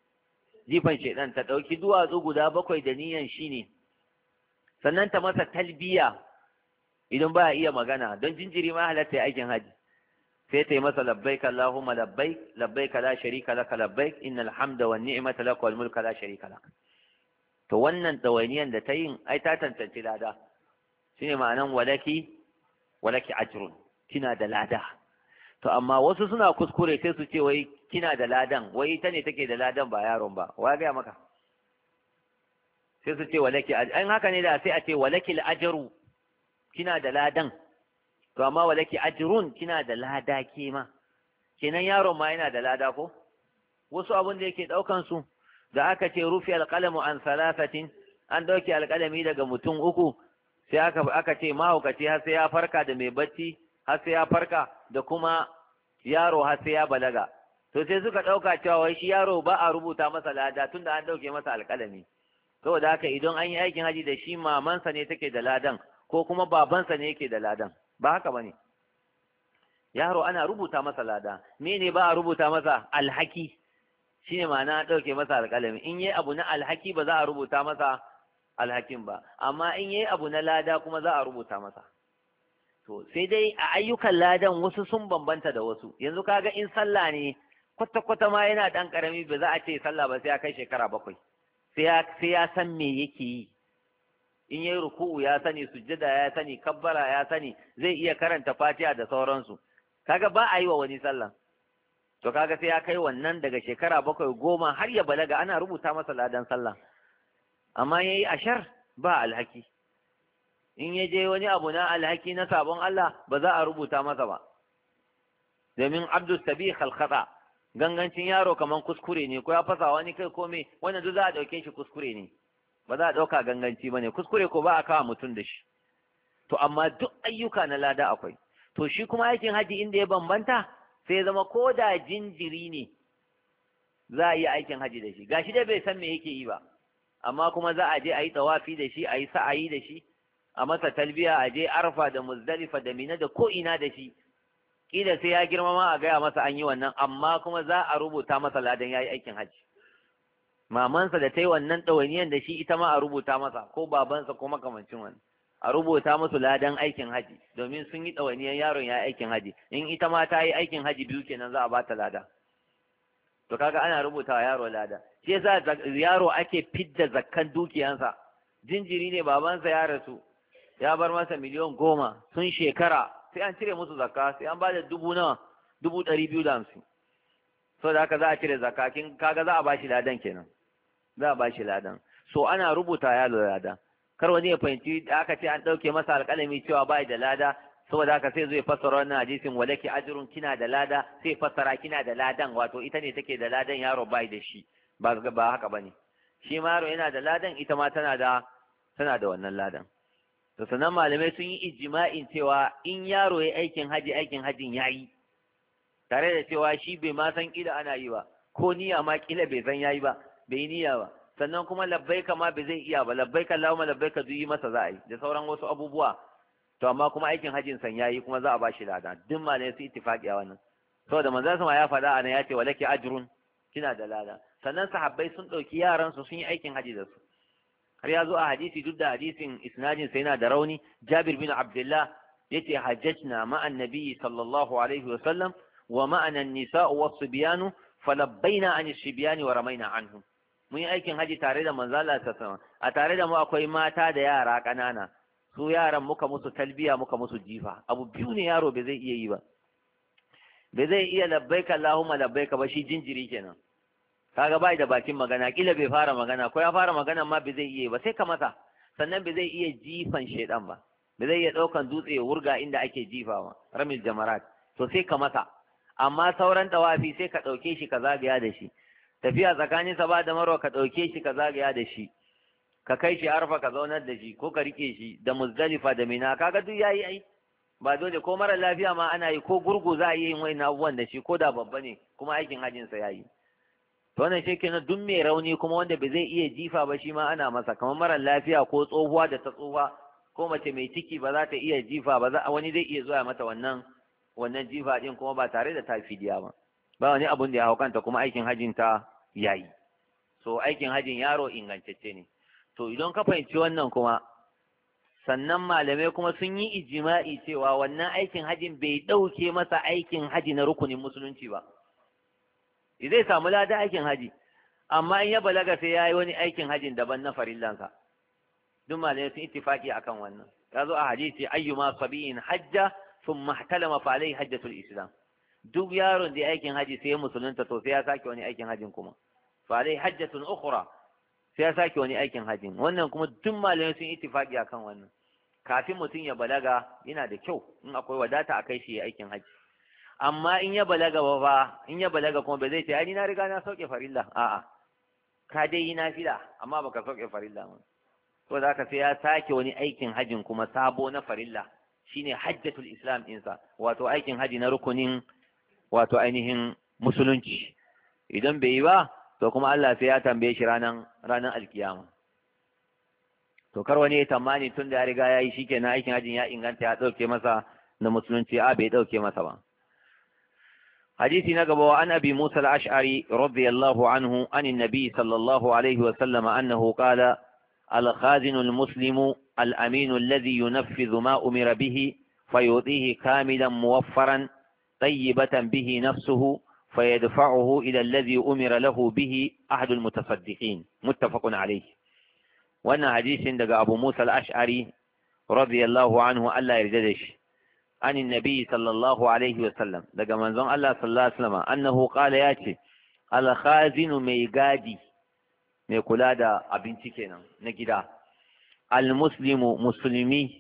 jifan shaidan ta ɗauki duwatsu guda bakwai da niyan shi ne sannan ta masa talbiya idan ba iya magana don jinjiri ma halatta ya aikin haji sai ta yi masa labbaik Allahumma labbaik labbaik la sharika laka labbaik innal hamda wan ni'mata laka wal mulka la sharika laka to wannan ɗawainiyan da ta yin ai ta tantance lada shine ma'anan walaki walaki ajrun kina da lada to amma wasu suna kuskure sai su ce wai kina da ladan wai ita ne take da ladan ba yaron ba wa ga maka sai su ce walaki an haka ne da sai a ce walaki ajru kina da ladan to amma walaki ajrun kina da lada ke ma kenan yaron ma yana da lada ko wasu abin da yake daukan su da aka ce rufi alƙalamu an salasatin an ɗauke alƙalami daga mutum uku sai aka aka ce mahaukaci har sai ya farka da mai bacci har sai ya farka da kuma yaro har sai ya balaga to sai suka ɗauka cewa wai shi yaro ba a rubuta masa lada tunda an ɗauke masa alƙalami saboda haka idan an yi aikin haji da shi mamansa ne take da ladan ko kuma babansa ne yake da ladan ba haka bane yaro ana rubuta masa lada mene ba a rubuta masa alhaki shi ne ma'ana ɗauke masa alƙalami in yi abu na alhaki ba za a rubuta masa alhakin ba amma in yi abu na lada kuma za a rubuta masa to sai dai a ayyukan ladan wasu sun bambanta da wasu yanzu kaga in sallah ne kwata-kwata ma yana ɗan ƙarami ba za a ce sallah ba sai ya kai shekara bakwai sai ya san me yake yi in yi ruku'u ya sani sujjada ya sani kabbara ya sani zai iya karanta fatiha da sauransu kaga ba a yi wa wani sallah to kaga sai ya kai wannan daga shekara bakwai goma har ya balaga ana rubuta masa ladan sallah amma yayi ashar ba alhaki in ya je wani abu na alhaki na sabon Allah ba za a rubuta masa ba domin abdus sabih al khata gangancin yaro kaman kuskure ne ko ya fasa wani kai ko me wannan duk za a dauke shi kuskure ne ba za a dauka ganganci bane kuskure ko ba a kawo mutum da shi to amma duk ayyuka na lada akwai to shi kuma aikin haji inda ya bambanta sai zama ko da jinjiri ne za a yi aikin haji da shi gashi dai bai san me yake yi ba amma kuma za a je a yi tawafi da shi a yi sa'ayi da shi a masa talbiya a je arfa da muzdalifa da mina da ko ina da shi kila sai ya girma ma a gaya masa an yi wannan amma kuma za a rubuta masa ladan ya yi aikin haji mamansa da ta yi wannan ɗawainiyan da shi ita ma a rubuta masa ko babansa ko makamancin wannan a rubuta musu ladan aikin haji domin sun yi ɗawainiyar yaron ya aikin haji, in ita ma ta yi aikin haji biyu kenan za a ba ta lada. To kaga ana rubuta wa yaro lada, shi yasa yaro ake fidda zakkan dukiyansa. Jinjiri ne babansa ya rasu ya bar masa miliyon goma sun shekara, sai an cire musu zakka, sai an ba da dubu nawa dubu ɗari biyu da hamsin. So da haka za a cire zakka, kin kaga za a ba shi ladan kenan, za a ba shi ladan. So ana rubuta yaro lada, kar wani ya fahimci da aka ce an ɗauke masa alƙalami cewa bai da lada, saboda haka sai zai fassara wannan hadisin walaki ajrun, kina da lada, sai fassara kina da ladan, wato ita ne take da ladan yaro bai da shi. Ba ba haka bane, shi ma yaro yana da ladan, ita ma tana da tana da wannan ladan. To sanan malamai sun yi ijma'in cewa in yaro ya aikin haji aikin hajin yayi, tare da cewa shi bai ma san kila ana yi ba, ko niyya ma kila bai san yayi ba, bai yi niyya ba, sannan kuma labbaika ma bai zai iya ba, labbaika Allahumma labbaika duk yi masa za a yi da sauran wasu abubuwa. To amma kuma aikin hajjin san yayi kuma za a ba shi lada, duk malamai su ittifaqi a wannan. Saboda manzon sama ya faɗa anan ya ce walaki ajrun, kina da lada. Sannan sahabbai sun ɗauki yaran su sun yi aikin haji da su. Har ya zo a hadisi, duk da hadisin isnadin sa yana da rauni, Jabir bin Abdullah yace hajjajna ma'an nabiyyi sallallahu alaihi wa sallam wa ma'ana an-nisa'u was-sibyanu falabbaina an ash-shibyani wa ramaina anhum. Mun yi aikin haji tare da manzo Allah sallallahu alaihi wa sallam, a tare da mu akwai mata da yara ƙanana. Su yaran muka musu talbiya muka musu jifa. Abu biyu ne yaro bai zai iya yi ba, bai zai iya labbaika Allahumma labbaika ba, shi jinjiri kenan, kaga bai da bakin magana, kila bai fara magana, ko ya fara magana ma bai zai iya ba, sai ka masa. Sannan bai zai iya jifan shedan ba, bai zai iya daukan dutse ya wurga inda ake jifawa, ramil jamarat, to sai ka masa. Amma sauran tawafi sai ka dauke shi ka zagaya da shi, tafiya tsakanin sa ba da marwa ka dauke shi ka zagaya da shi, ka kai shi arfa ka zaunar da shi, ko ka rike shi da muzdalifa da mina, kaga duk yayi ai. Ba dole, ko mara lafiya ma ana yi, ko gurgu za a yi yin wani abubuwan da shi, ko da babba ne kuma aikin hajjin sa yayi. To wannan shi kenan duk mai rauni kuma wanda bai zai iya jifa ba shi ma ana masa, kamar mara lafiya ko tsohuwa da ta tsufa, ko mace mai ciki ba za ta iya jifa ba, za wani zai iya zuwa mata wannan wannan jifa din kuma ba tare da ta fidiya ba. Ba wani abun da ya hau kanta kuma aikin hajjin ta yayi. So aikin hajjin yaro ingantacce ne. To idan ka fahimci wannan kuma, sannan malamai kuma sun yi ijima'i cewa wannan aikin hajjin bai ɗauke masa aikin haji na rukunin musulunci ba. Zai samu lada aikin haji, amma in ya balaga sai ya yi wani aikin hajjin daban na farillansa. Duk malamai sun ittifaki akan wannan. Ya zo a hadisi ayyuma sabiyin hajja thumma ihtalama fa alayhi hajjatul islam. Duk yaron da ya aikin haji sai ya musulunta, to sai ya sake wani aikin hajjin kuma. Fa alayhi hajjatun ukhra, sai ya sake wani aikin hajji. Wannan kuma duk malamai sun ittifaqi akan wannan. Kafin mutum ya balaga yana da kyau in akwai wadata a kai shi ya aikin hajji. Amma in ya balaga ba fa, in ya balaga kuma ba zai ce ai ni na riga na sauke farilla. A'a, ka dai yi nafila amma baka sauke farilla ba. To da haka sai ya sake wani aikin hajjin kuma sabo na farilla, shine hajjatul islam ɗinsa, wato aikin hajji na rukunin wato ainihin musulunci. Idan bai yi ba, to kuma Allah sai ya tambaye shi ranan ranan alkiyama. To kar wani ya tamani tun da ya riga ya yi shikenan aikin hajjin ya inganta ya dauke masa na musulunci, a bai dauke masa ba. Hadisi na gaba, wa an abi Musa al-Ash'ari radiyallahu anhu an annabi sallallahu alaihi wa sallam annahu qala al-khazinu al-muslimu al-aminu alladhi yunaffidhu ma umira bihi fayutihi kamilan muwaffaran tayyibatan bihi nafsuhu فيدفعه إلى الذي أمر له به أحد المتصدقين متفق عليه. وأن حديث دقى أبو موسى الأشعري رضي الله عنه ألا يرجدش عن النبي صلى الله عليه وسلم دقى منزون الله صلى الله عليه وسلم أنه قال ياتي الخازن ميقادي ميقولا دا أبنتكينا نجدا المسلم مسلمي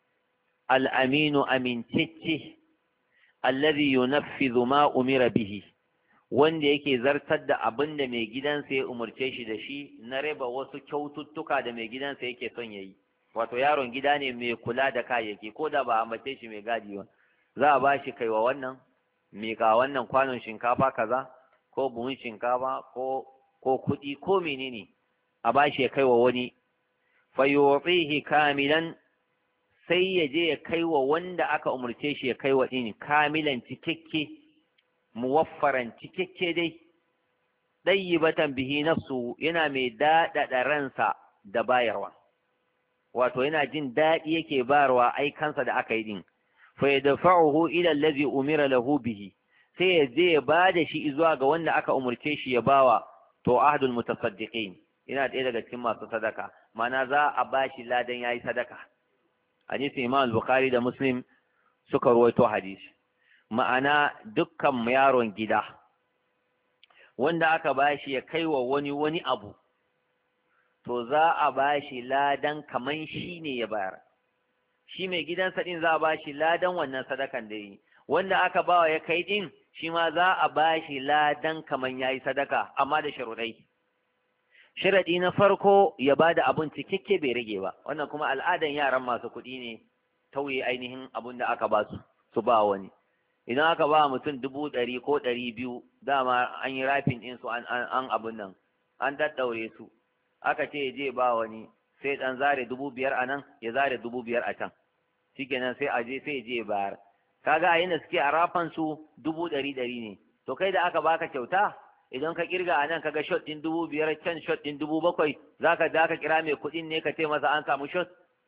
الأمين أمين تته الذي ينفذ ما أمر به wanda yake zartar da abin da mai gidansa ya umarce shi da shi na raba wasu kyaututtuka da mai gidansa yake son ya yi. Wato yaron gida ne mai kula da kayayyaki, ko da ba a mace shi mai gadi ba, za a ba shi kaiwa wannan miƙa wannan kwanon shinkafa kaza, ko buhun shinkafa ko ko kuɗi ko menene, a ba shi ya kaiwa wani. fa yu'tihi kamilan, sai ya je ya kaiwa wanda aka umarce shi ya kaiwa din kamilan cikakke, muwaffaran cikakke dai, dayyibatan bihi nafsu, yana mai daɗaɗa ransa da bayarwa. wato yana jin daɗi yake bayarwa aikansa da aka yi din fa yadfa'uhu ila allazi umira lahu bihi, sai ya je ya bada shi zuwa ga wanda aka umurce shi ya bawa, to ahdul mutasaddiqin, yana ɗaya daga cikin masu sadaka, mana za a bashi ladan yayi sadaka. Hadisi Imam Bukhari da Muslim suka rawaito hadisi. Ma'ana dukkan yaron gida wanda aka bashi ya kaiwa wani wani abu, to za a bashi ladan kaman shi ne ya bayar. Shi mai gidansa din za a bashi ladan wannan sadakan da yi, wanda aka bawa ya kai din shi ma za a bashi ladan kaman yayi sadaka, amma da sharuɗai. Sharaɗi na farko ya bada abun cikakke bai rage ba, wannan kuma al'adan yaran masu kuɗi ne, tauye ainihin abun da aka ba su su ba wani. Idan aka ba mutum dubu ɗari ko ɗari biyu, dama an yi rafin ɗinsu an an abun nan, an daddaure su, aka ce ya je ba wani, sai ɗan zare dubu biyar a nan ya zare dubu biyar a can, shikenan sai a je sai ya je bayar. Kaga a yanda suke a rafan su dubu ɗari ɗari ne, to kai da aka baka kyauta, idan ka kirga a nan kaga shot ɗin dubu biyar, can shot ɗin dubu bakwai, zaka da ka kira mai kuɗin ne ka ce masa an samu shot?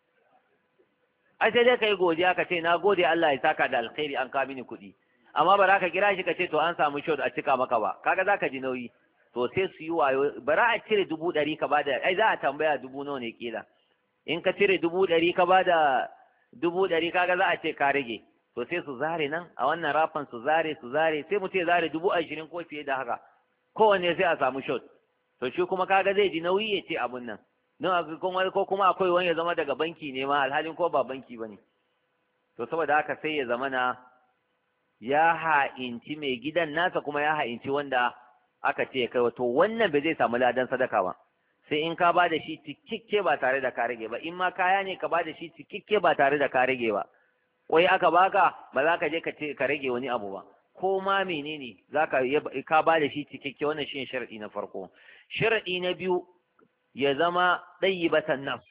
Ai sai dai ka yi godiya ka ce na gode Allah ya saka da alkhairi an kawo mini kuɗi, amma ba za ka kira shi ka ce to an samu shot a cika maka ba, kaga za ka ji nauyi. To sai su yi wayo, bara a cire dubu ɗari ka bada, ai za a tambaya dubu nawa ne kila, in ka cire dubu ɗari ka bada dubu ɗari kaga za a ce ka rage, to sai su zare nan a wannan rafan su zare su zare, sai mu ce zare dubu ashirin ko fiye da haka, kowanne sai a samu shot. To shi kuma kaga zai ji nauyi ya ce abun nan, don ko kuma akwai wani ya zama daga banki ne ma alhalin ko ba banki ba ne. To saboda haka sai ya zama na ya ha'inci mai gidan nasa kuma ya ha'inci wanda aka ce kai, to wannan bai zai samu ladan sadaka ba, sai in ka bada shi cikakke ba tare da ka rage ba. In ma kaya ne ka bada shi cikakke ba tare da ka rage ba, wai aka baka ba za ka je ka ce ka rage wani abu ba, ko ma menene zaka ka bada shi cikakke. Wannan shine sharadi na farko. Sharadi na biyu ya zama tayyibatan nafs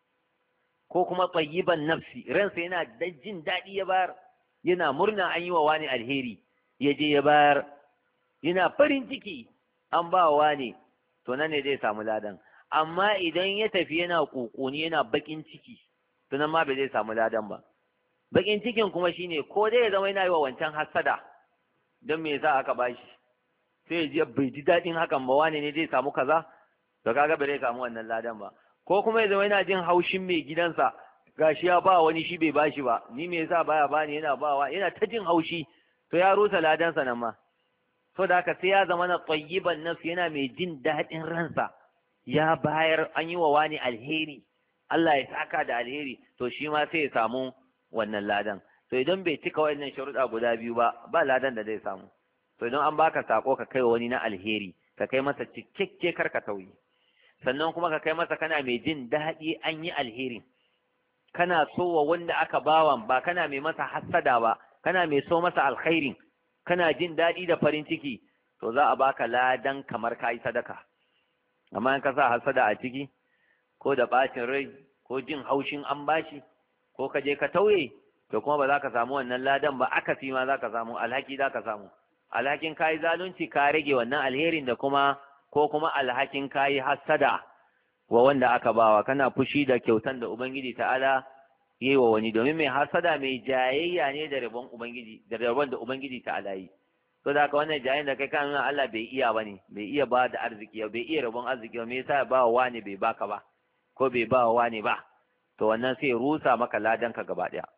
ko kuma tayyiban nafsi, ransa yana da jin daɗi ya bayar, yana murna an yi wa wani alheri ya je ya bayar, yana farin ciki an ba wa ne, to nan ne zai samu ladan. Amma idan ya tafi yana kokoni yana bakin ciki, to nan ma bai zai samu ladan ba. Bakin cikin kuma shine ko dai ya zama yana yi wa wancan hasada, don me yasa aka bashi, sai ya bai ji daɗin hakan ba, wani ne zai samu kaza, to kaga bai zai samu wannan ladan ba. Ko kuma ya zama yana jin haushin mai gidansa, gashi ya ba wani shi bai bashi ba, ni me yasa baya bani, yana bawa, yana ta jin haushi, to ya rusa ladansa nan ma. So da haka sai ya zama na tayyiban nafsi, yana mai jin daɗin ransa, ya bayar an yi wa wani alheri, Allah ya saka da alheri, to shi ma sai ya samu wannan ladan. To idan bai cika wannan sharuɗa guda biyu ba, ba ladan da zai samu. To idan an baka sako ka kai wani na alheri, ka kai masa cikakke kar ka tauye, sannan kuma ka kai masa kana mai jin daɗi an yi alherin, kana so wa wanda aka bawan, ba kana mai masa hassada ba, kana mai so masa alkhairin, kana jin daɗi da farin ciki, to za a baka ladan kamar ka yi sadaka. Amma in ka sa hassada a ciki, ko da ɓacin rai, ko jin haushin an bashi, ko ka je ka tauye, to kuma ba za ka samu wannan ladan ba, akasi ma za ka samu, alhaki za ka samu. Alhakin ka yi zalunci, ka rage wannan alherin, da kuma ko kuma alhakin ka yi hassada wa wanda aka bawa, kana fushi da kyautan da Ubangiji ta'ala yi wa wani, domin mai hasada mai jayayya ne da rabon Ubangiji, da rabon da Ubangiji ta'ala yi. So da haka wannan jayayyan da kai kan nuna Allah bai iya bane, bai iya ba da arziki, bai iya rabon arziki ba, me yasa ba wa wani bai baka ba, ko bai ba wa wani ba, to wannan sai rusa maka ladan ka gaba daya.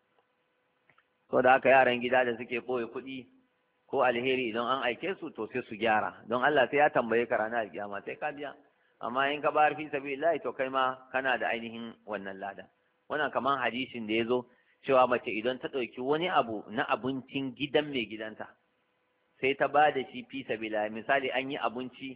So da haka yaran gida da suke boye kuɗi ko alheri idan an aike su, to sai su gyara, don Allah sai ya tambaye ka ranar alkiyama, sai ka biya. Amma in ka bayar fi sabilillahi, to kai ma kana da ainihin wannan lada. Wannan kaman hadisin da ya zo cewa mace idan ta ɗauki wani abu na abincin gidan mai gidanta, sai ta ba da shi fi sabilillahi, misali an yi abinci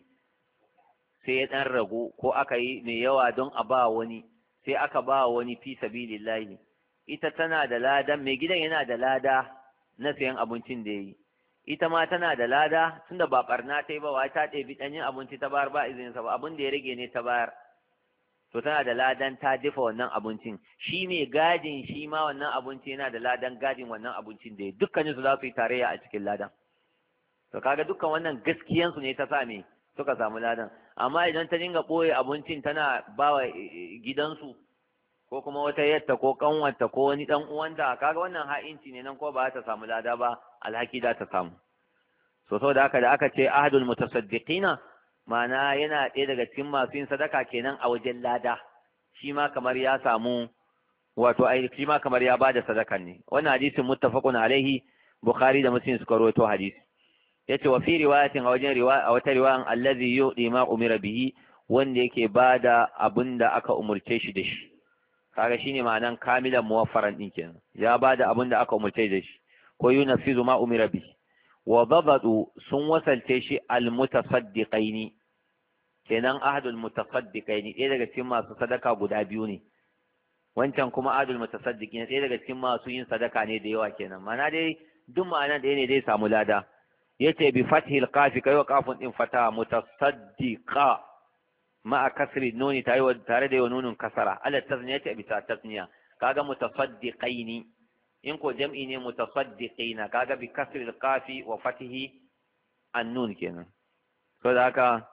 sai ya ɗan ragu ko aka yi mai yawa don a ba wani, sai aka ba wani fi sabilillahi, ita tana da lada, mai gidan yana da lada na sayan abincin da ya yi, ita ma tana da lada tunda ba barna ta yi ba, wa ta ɗebi ɗanyen abinci ta bayar ba izininsa ba, abin da ya rage ne ta bayar, to tana da ladan ta dafa wannan abincin. Shi mai gadin shi ma wannan abinci yana da ladan gadin wannan abincin da ya, dukkanin su za su yi tarayya a cikin ladan. To kaga dukkan wannan gaskiyansu ne ta sa me suka samu ladan. Amma idan ta dinga ɓoye abincin tana bawa gidansu ko kuma wata yatta ko kanwanta ko wani dan uwanta, kaga wannan ha'inci ne nan ko ba ta samu lada ba, alhaki da ta samu. so saboda haka da aka ce ahadul mutasaddiqina ma'ana yana ɗaya daga cikin masu yin sadaka kenan a wajen lada, shi ma kamar ya samu wato ai shi ma kamar ya bada sadakan ne. Wannan hadisin muttafaqun alaihi, Bukhari da Muslim suka rawaito hadisi. Yace wa fi riwayatin a wajen riwaya a wata riwayan allazi yu'ti ma umira bihi, wanda yake bada abinda aka umurce shi da shi. Kaga shine ma'anan kamilan muwaffaran din kenan, ya bada abinda aka umurce da shi, ko yunafizu ma umira bihi. Wa dabadu sun wasalce shi almutasaddiqaini, kenan ahadul mutasaddiqaini ɗaya daga cikin masu sadaka guda biyu ne, wancan kuma ahadul mutasaddiqin ɗaya daga cikin masu yin sadaka ne da yawa kenan. Mana dai duk ma'anan ɗaya ne dai samu lada. Yace bi fathil qafi, kai wa qafun din fata, mutasaddiqa ma'a kasri nuni tare da yawa nunun kasara, ala tasniya ta bisa tasniya, kaga mutasaddiqaini. In ko jam'i ne mutasaddiqina, kaga bi kasri qafi wa fatihi an-nun kenan. So da haka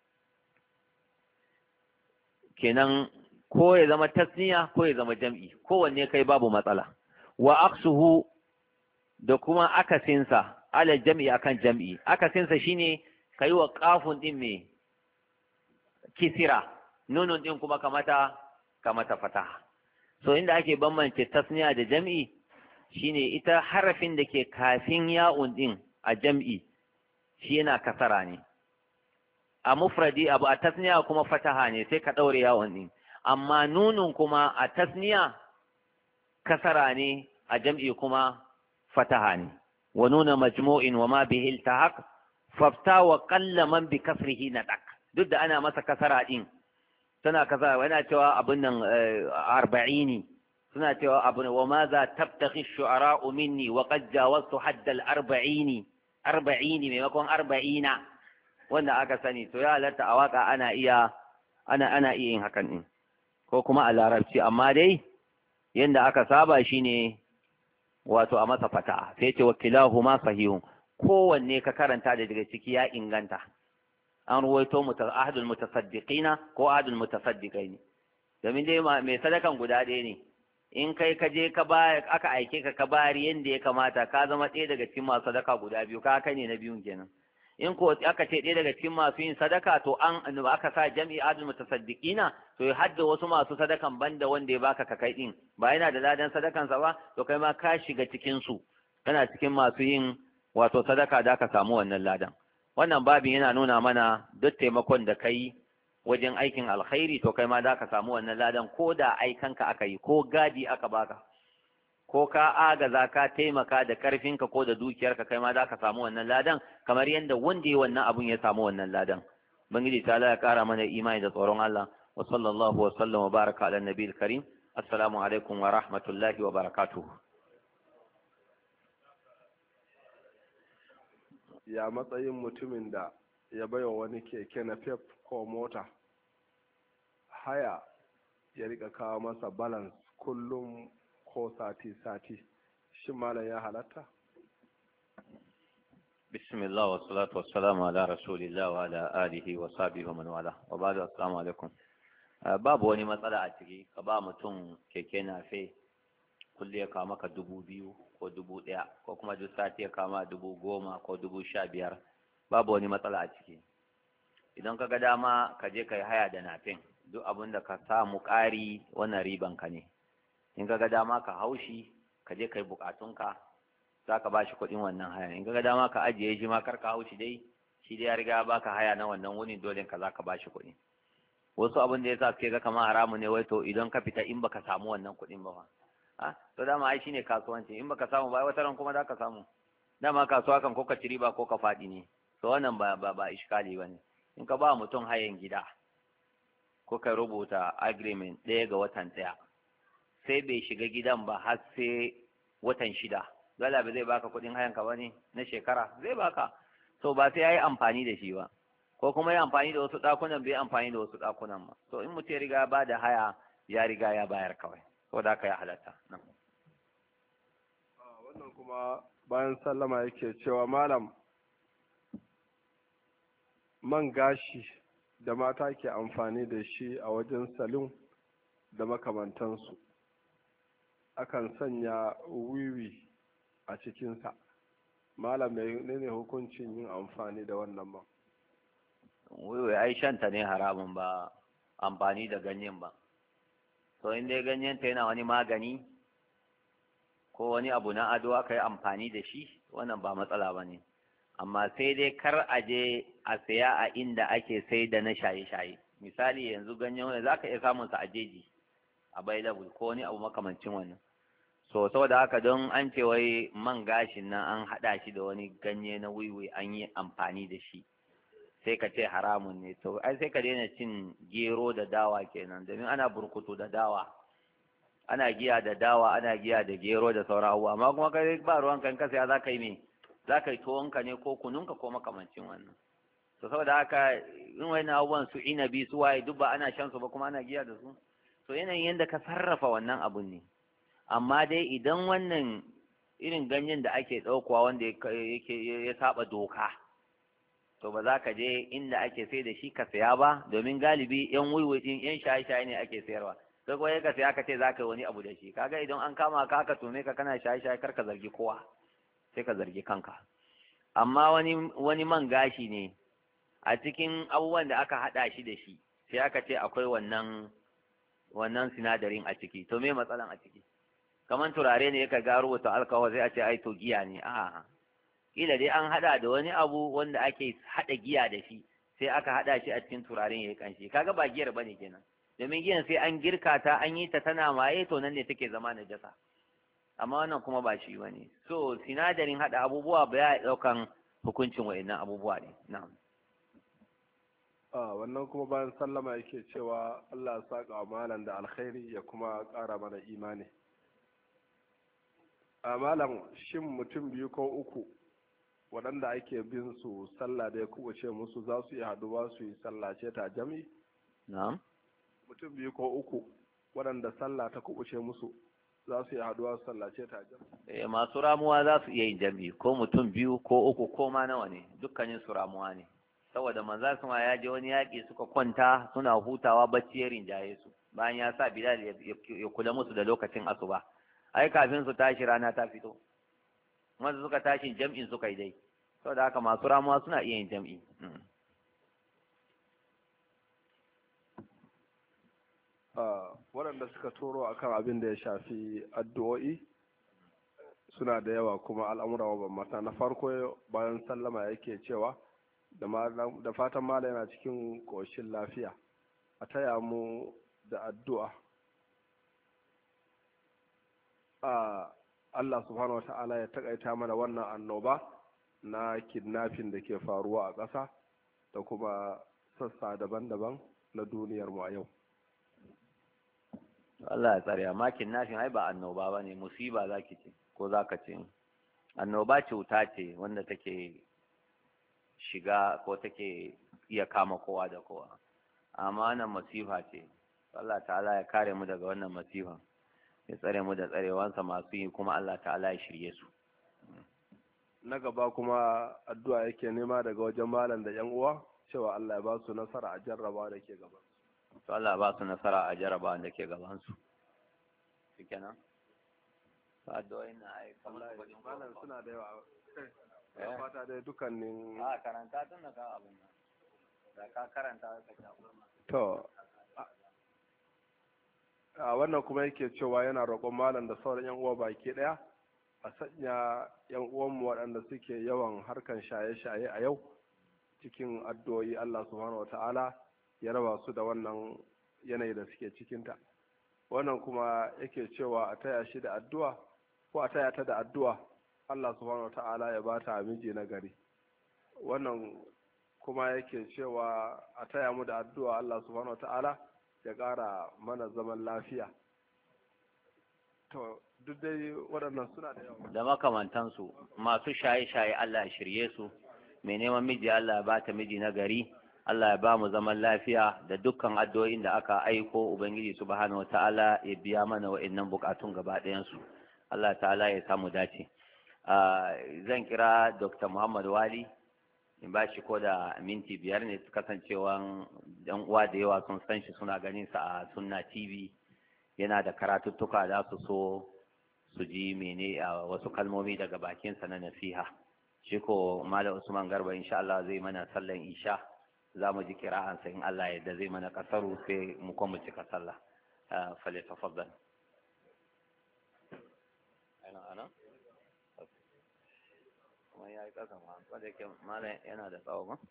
kenan ko ya zama tasniya ko ya zama jam'i, kowanne kai babu matsala. Wa aksuhu, da kuma akasinsa, ala jam'i akan jam'i. Akasinsa shine kai wa qafun din me kisira, nunun din kuma kamata kamata fataha. So inda ake bambance tasniya da jam'i shine ita harafin da ke kafin ya'un din a jam'i shi yana kasara ne, a mufradi abu a tasniya kuma fataha ne, sai ka daure ya'un din. Amma nunun kuma a tasniya kasara ne, a jam'i kuma fataha ne. Wa nuna majmu'in wa ma bihi iltahaq fafta wa qalla man bi kasrihi nadaq. Duk da ana masa kasara din, tana kasara, yana cewa abun nan arba'ini, suna cewa abun wa ma za tabtaghi shu'ara'u minni wa qad jawaztu hadda al-arba'ini, arba'ini maimakon arba'ina wanda aka sani. To ya halatta a waka ana iya ana ana iya yin hakan din, ko kuma a larabci, amma dai yanda aka saba shine wato a masa fata'a. Sai ce wakilahuma sahihun, kowanne ka karanta da daga ciki ya inganta. An ruwaito ahadul mutasaddiqina ko ahadul mutasaddiqaini, domin dai mai sadakan guda ɗaya ne. In kai ka je ka ba aka aike ka ka bari yanda ya kamata, ka zama ɗaya daga cikin masu sadaka guda biyu, ka kai ne na biyun kenan. In ko aka ce ɗaya daga cikin masu yin sadaka, to an aka sa jam'i adul mutasaddiqina, to ya hadda wasu masu sadakan banda wanda ya baka ka kai din, ba yana da ladan sadakansa ba, to kai ma ka shiga cikin su, kana cikin masu yin wato sadaka da ka samu wannan ladan. Wannan babin yana nuna mana duk taimakon da kai wajen aikin alkhairi, to kai ma da ka samu wannan ladan, ko da aikanka aka yi, ko gadi aka baka, ko ka agaza ka taimaka da karfinka ko da dukiyarka, kai ma za ka samu wannan ladan, kamar yadda wanda ya wannan abun ya samu wannan ladan. Bangiji ta ya kara mana imani da tsoron Allah. Wa sallallahu wa sallam wa baraka ala nabiyil karim. Assalamu alaikum wa rahmatullahi wa barakatuh. Ya matsayin mutumin da ya baiwa wani keke na fef ko mota haya ya rika kawo masa balance kullum ko sati-sati, shi malam ya halatta? Bismillah wa salatu wa salamu ala rasulillah wa ala alihi wa sahbihi wa man wala. Wa ba'du, assalamu alaikum. Babu wani matsala a ciki ka ba mutum keke nafe kulli ya kawo maka dubu biyu ko dubu ɗaya, ko kuma duk sati ya kawo dubu goma ko dubu sha biyar, babu wani matsala a ciki. Idan ka ga dama ka je ka yi haya da nafin, duk abin da ka samu ƙari wannan riban ka ne. In ka ga dama ka haushi ka je kai bukatunka, za ka ba shi kuɗin wannan haya. In ka ga dama ka ajiye shi ma kar ka haushi dai, shi dai ya riga ba ka haya na wannan wuni, dole ka za ka ba shi kuɗi. Wasu abin da ya sa suke ga kamar haramu ne, wai to idan ka fita in baka samu wannan kuɗin ba fa, a to dama ai shine kasuwanci, in baka samu ba wata ran kuma za ka samu. Dama kasuwa kan ko ka ci riba ko ka faɗi ne, to wannan ba ba ba iskali bane. In ka ba mutum hayan gida ko ka rubuta agreement ɗaya ga watan ɗaya, sai bai shiga gidan ba har sai watan shida, dole ba zai baka kuɗin hayan ka bane na shekara? Zai baka. To ba sai yayi amfani da shi ba, ko kuma ya amfani da wasu ɗakunan bai amfani da wasu ɗakunan ma. To in mutum ya riga ba da haya, ya riga ya bayar kawai, ko da ka ya halatta. Wannan kuma bayan sallama yake cewa malam, man gashi da mata ke amfani da shi a wajen salon da makamantansu akan sanya wiwi a cikinsa. Malam mai ne hukuncin yin amfani da wannan ba? wiwi ai shanta ne haramun ba amfani da ganyen ba. to in dai ganyen ta yana wani magani ko wani abu na ado aka yi amfani da shi, wannan ba matsala ba ne. amma sai dai kar a je a saya a inda ake sai da na shaye-shaye. misali yanzu ganyen wani za ka iya samun sa a jeji available ko wani abu makamancin wannan. so saboda haka don an ce wai man gashin nan an haɗa shi da wani ganye na wiwi an yi amfani da shi sai ka ce haramun ne, to ai sai ka daina cin gero da dawa kenan, domin ana burkutu da dawa, ana giya da dawa, ana giya da gero da sauran abubuwa, amma kuma kai ba ruwan kan kasa za ka yi me za ka yi tuwonka ne ko kununka ko makamancin wannan. to saboda haka in wani abubuwan su inabi su waye duk ba ana shan su ba kuma ana giya da su, to yanayin yadda ka sarrafa wannan abun ne. amma dai idan wannan irin ganyen da ake ɗaukowa wanda yake ya saba doka, to ba za ka je inda ake sai da shi ka saya ba, domin galibi yan wuiwuɗin yan shaye-shaye ne ake sayarwa. sai kuma ka saya ka ce za ka yi wani abu da shi, kaga idan an kama ka ka tume ka kana shaye-shaye kar ka zargi kowa, sai ka zargi kanka. amma wani wani man gashi ne a cikin abubuwan da aka haɗa shi da shi, sai aka ce akwai wannan wannan sinadarin a ciki, to me matsalan a ciki? kamar turare ne ka ga rubuta alkawar sai a ce ai to giya ne. a'a kila dai an hada da wani abu wanda ake hada giya da shi, sai aka hada shi a cikin turaren yayi kanshi, kaga ba giyar bane kenan, domin giyan sai an girka ta an yi ta tana maye, to nan ne take zama najasa. amma wannan kuma ba shi bane. so sinadarin hada abubuwa ba ya daukan hukuncin wayannan abubuwa ne. na'am. a wannan kuma bayan sallama yake cewa Allah ya saka malam da alkhairi ya kuma ƙara mana imani. a malam, shin mutum biyu ko uku waɗanda ake bin su sallah da ya kubuce musu za su yi haduwa su yi sallah ce ta jami? na'am. mutum biyu ko uku waɗanda sallah ta kubuce musu za su yi haduwa su sallah ce ta jami? eh masu ramuwa za su iya yin jami, ko mutum biyu ko uku ko ma nawa ne, dukkanin su ramuwa ne. saboda manzo kuma ya je wani yaƙi suka kwanta suna hutawa, bacci ya rinjaye su, bayan ya sa Bilal ya kula musu da lokacin asuba. ai kafin su tashi rana ta fito, wanda suka tashi jam'in suka yi dai. saboda haka masu ramuwa suna iya yin jam'i. waɗanda suka toro akan abin da ya shafi addu'o'i suna da yawa kuma al'amura mabambanta. na farko bayan sallama yake cewa da fatan mala yana cikin ƙoshin lafiya, a taya mu da addu'a. Allah subhanahu wa ta'ala ya takaita mana wannan annoba na kidnapping da ke faruwa a ƙasa da kuma sassa daban-daban na duniyar mu a yau. Allah ya tsare. amma kidnapping ai ba annoba ba ne, musiba za ki ce ko za ka ce. annoba cuta ce wanda take shiga ko take iya kama kowa da kowa, amma wannan masifa ce. Allah ta'ala ya kare mu daga wannan masifa, ya tsare mu da tsarewansa masu yi, kuma Allah ta'ala ya shirye su. na gaba kuma addu'a yake nema daga wajen malam da yan uwa cewa Allah ya ba su nasara a jarraba da ke gaban su. to Allah ba su nasara a jarraba da ke gaban su. shikenan to addu'o'in na ai kamar malam suna da yawa. ya fata dai dukkanin a karanta tun da ka abin nan da ka karanta ka ta to a wannan kuma yake cewa yana roƙon malam da sauran yan uwa baki ɗaya a sanya yan uwanmu waɗanda suke yawan harkan shaye-shaye a yau cikin addu'o'i. Allah subhanahu wata'ala ya raba su da wannan yanayi da suke cikinta. wannan kuma yake cewa a taya shi da addu'a ko a taya ta da addu'a Allah subhanahu wata'ala ya ba ta miji na gari. wannan kuma yake cewa a taya mu da addu'a Allah subhanahu wata'ala ya ƙara mana zaman lafiya. to duk dai waɗannan suna da yawa da makamantansu. masu shaye-shaye Allah ya shirye su, mai neman miji Allah ya bata miji na gari, Allah ya ba mu zaman lafiya, da dukkan addu'o'in da aka aiko Ubangiji subhanahu wata'ala ya biya mana wa'annan bukatun gaba ɗayan su. Allah ta'ala ya samu dace. zan kira Doctor Muhammad Wali in ba shi ko da minti biyar ne, kasancewan yan uwa da yawa sun san shi suna ganin sa a Sunna T V yana da karatuttuka za su so su ji mene a wasu kalmomi daga bakinsa na nasiha. Shi ko Malam Usman Garba insha Allah zai mana sallan isha, za mu ji kira'ansa in Allah yadda zai mana kasaru sai mu kuma cika sallah. Fale tafaddal. Ana ana? Kuma ya yi ƙasa ma, wanda yake Malam yana da tsawo ma?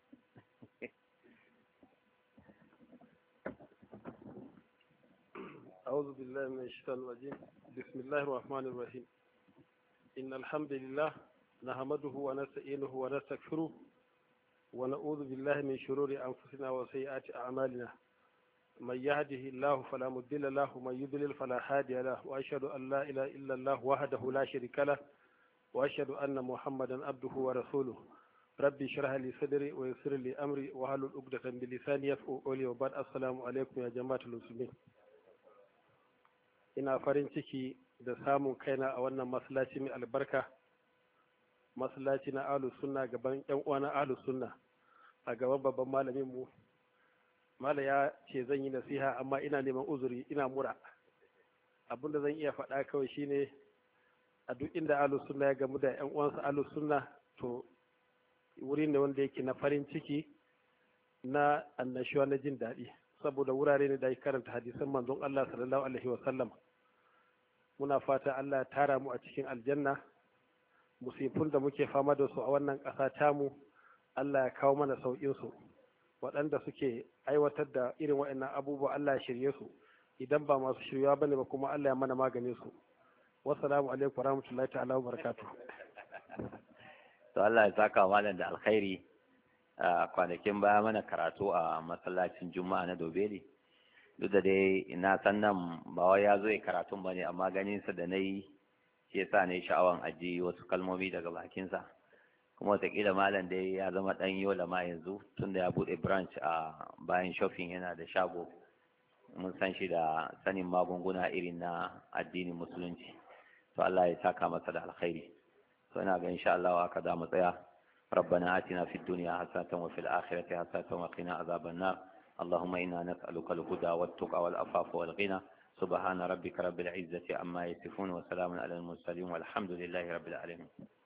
أعوذ بالله من الشيطان الرجيم بسم الله الرحمن الرحيم إن الحمد لله نحمده ونستعينه ونستغفره ونعوذ بالله من شرور أنفسنا وسيئات أعمالنا من يهده الله فلا مضل له ومن يضلل فلا هادي له وأشهد أن لا إله إلا الله وحده لا شريك له وأشهد أن محمدا عبده ورسوله ربي اشرح لي صدري ويسر لي أمري واحلل عقدة من لساني يفقهوا قولي وبعد السلام عليكم يا جماعة المسلمين. ina farin ciki da samun kaina a wannan masallaci mai albarka, masallaci na ahlus sunna, gaban yan uwa na ahlus sunna, a gaban babban malamin mu. Mala ya ce zan yi nasiha amma ina neman uzuri, ina mura. Abin da zan iya faɗa kawai shine a duk inda ahlus sunna ya gamu da yan uwansa ahlus sunna, to wuri ne wanda yake na farin ciki, na annashuwa, na jin daɗi, saboda wurare ne da ya karanta hadisan manzon Allah sallallahu alaihi wa sallam. Muna fata Allah ya tara mu a cikin aljanna. Musifun da muke fama da su a wannan ƙasa tamu, Allah ya kawo mana sauƙin su. Waɗanda suke aiwatar da irin waɗannan abubuwa, Allah ya shirye su. Idan ba masu shiryawa bane ba kuma Allah ya mana maganin su. Wassalamu alaikum warahmatullahi ta'ala wabarakatuh. To Allah ya saka malam da alkhairi. Kwanakin baya mana karatu a masallacin Juma'a na Dobeli. Duk da dai na san nan ba wai ya zo ya karatun ba ne, amma ganinsa da na yi shi yasa ne sha'awan aji wasu kalmomi daga bakinsa. Kuma wataƙila malam dai ya zama ɗan yola ma yanzu, tun da ya buɗe branch a bayan shopping, yana da shago. Mun san shi da sanin magunguna irin na addinin musulunci. To Allah ya saka masa da alkhairi. To ina ga insha Allah haka za mu tsaya. ربنا آتنا في الدنيا حسنة وفي الآخرة حسنة وقنا عذاب النار. اللهم إنا نسألك الهدى والتقى والعفاف والغنى. سبحان ربك رب العزة عما يصفون وسلام على المرسلين والحمد لله رب العالمين.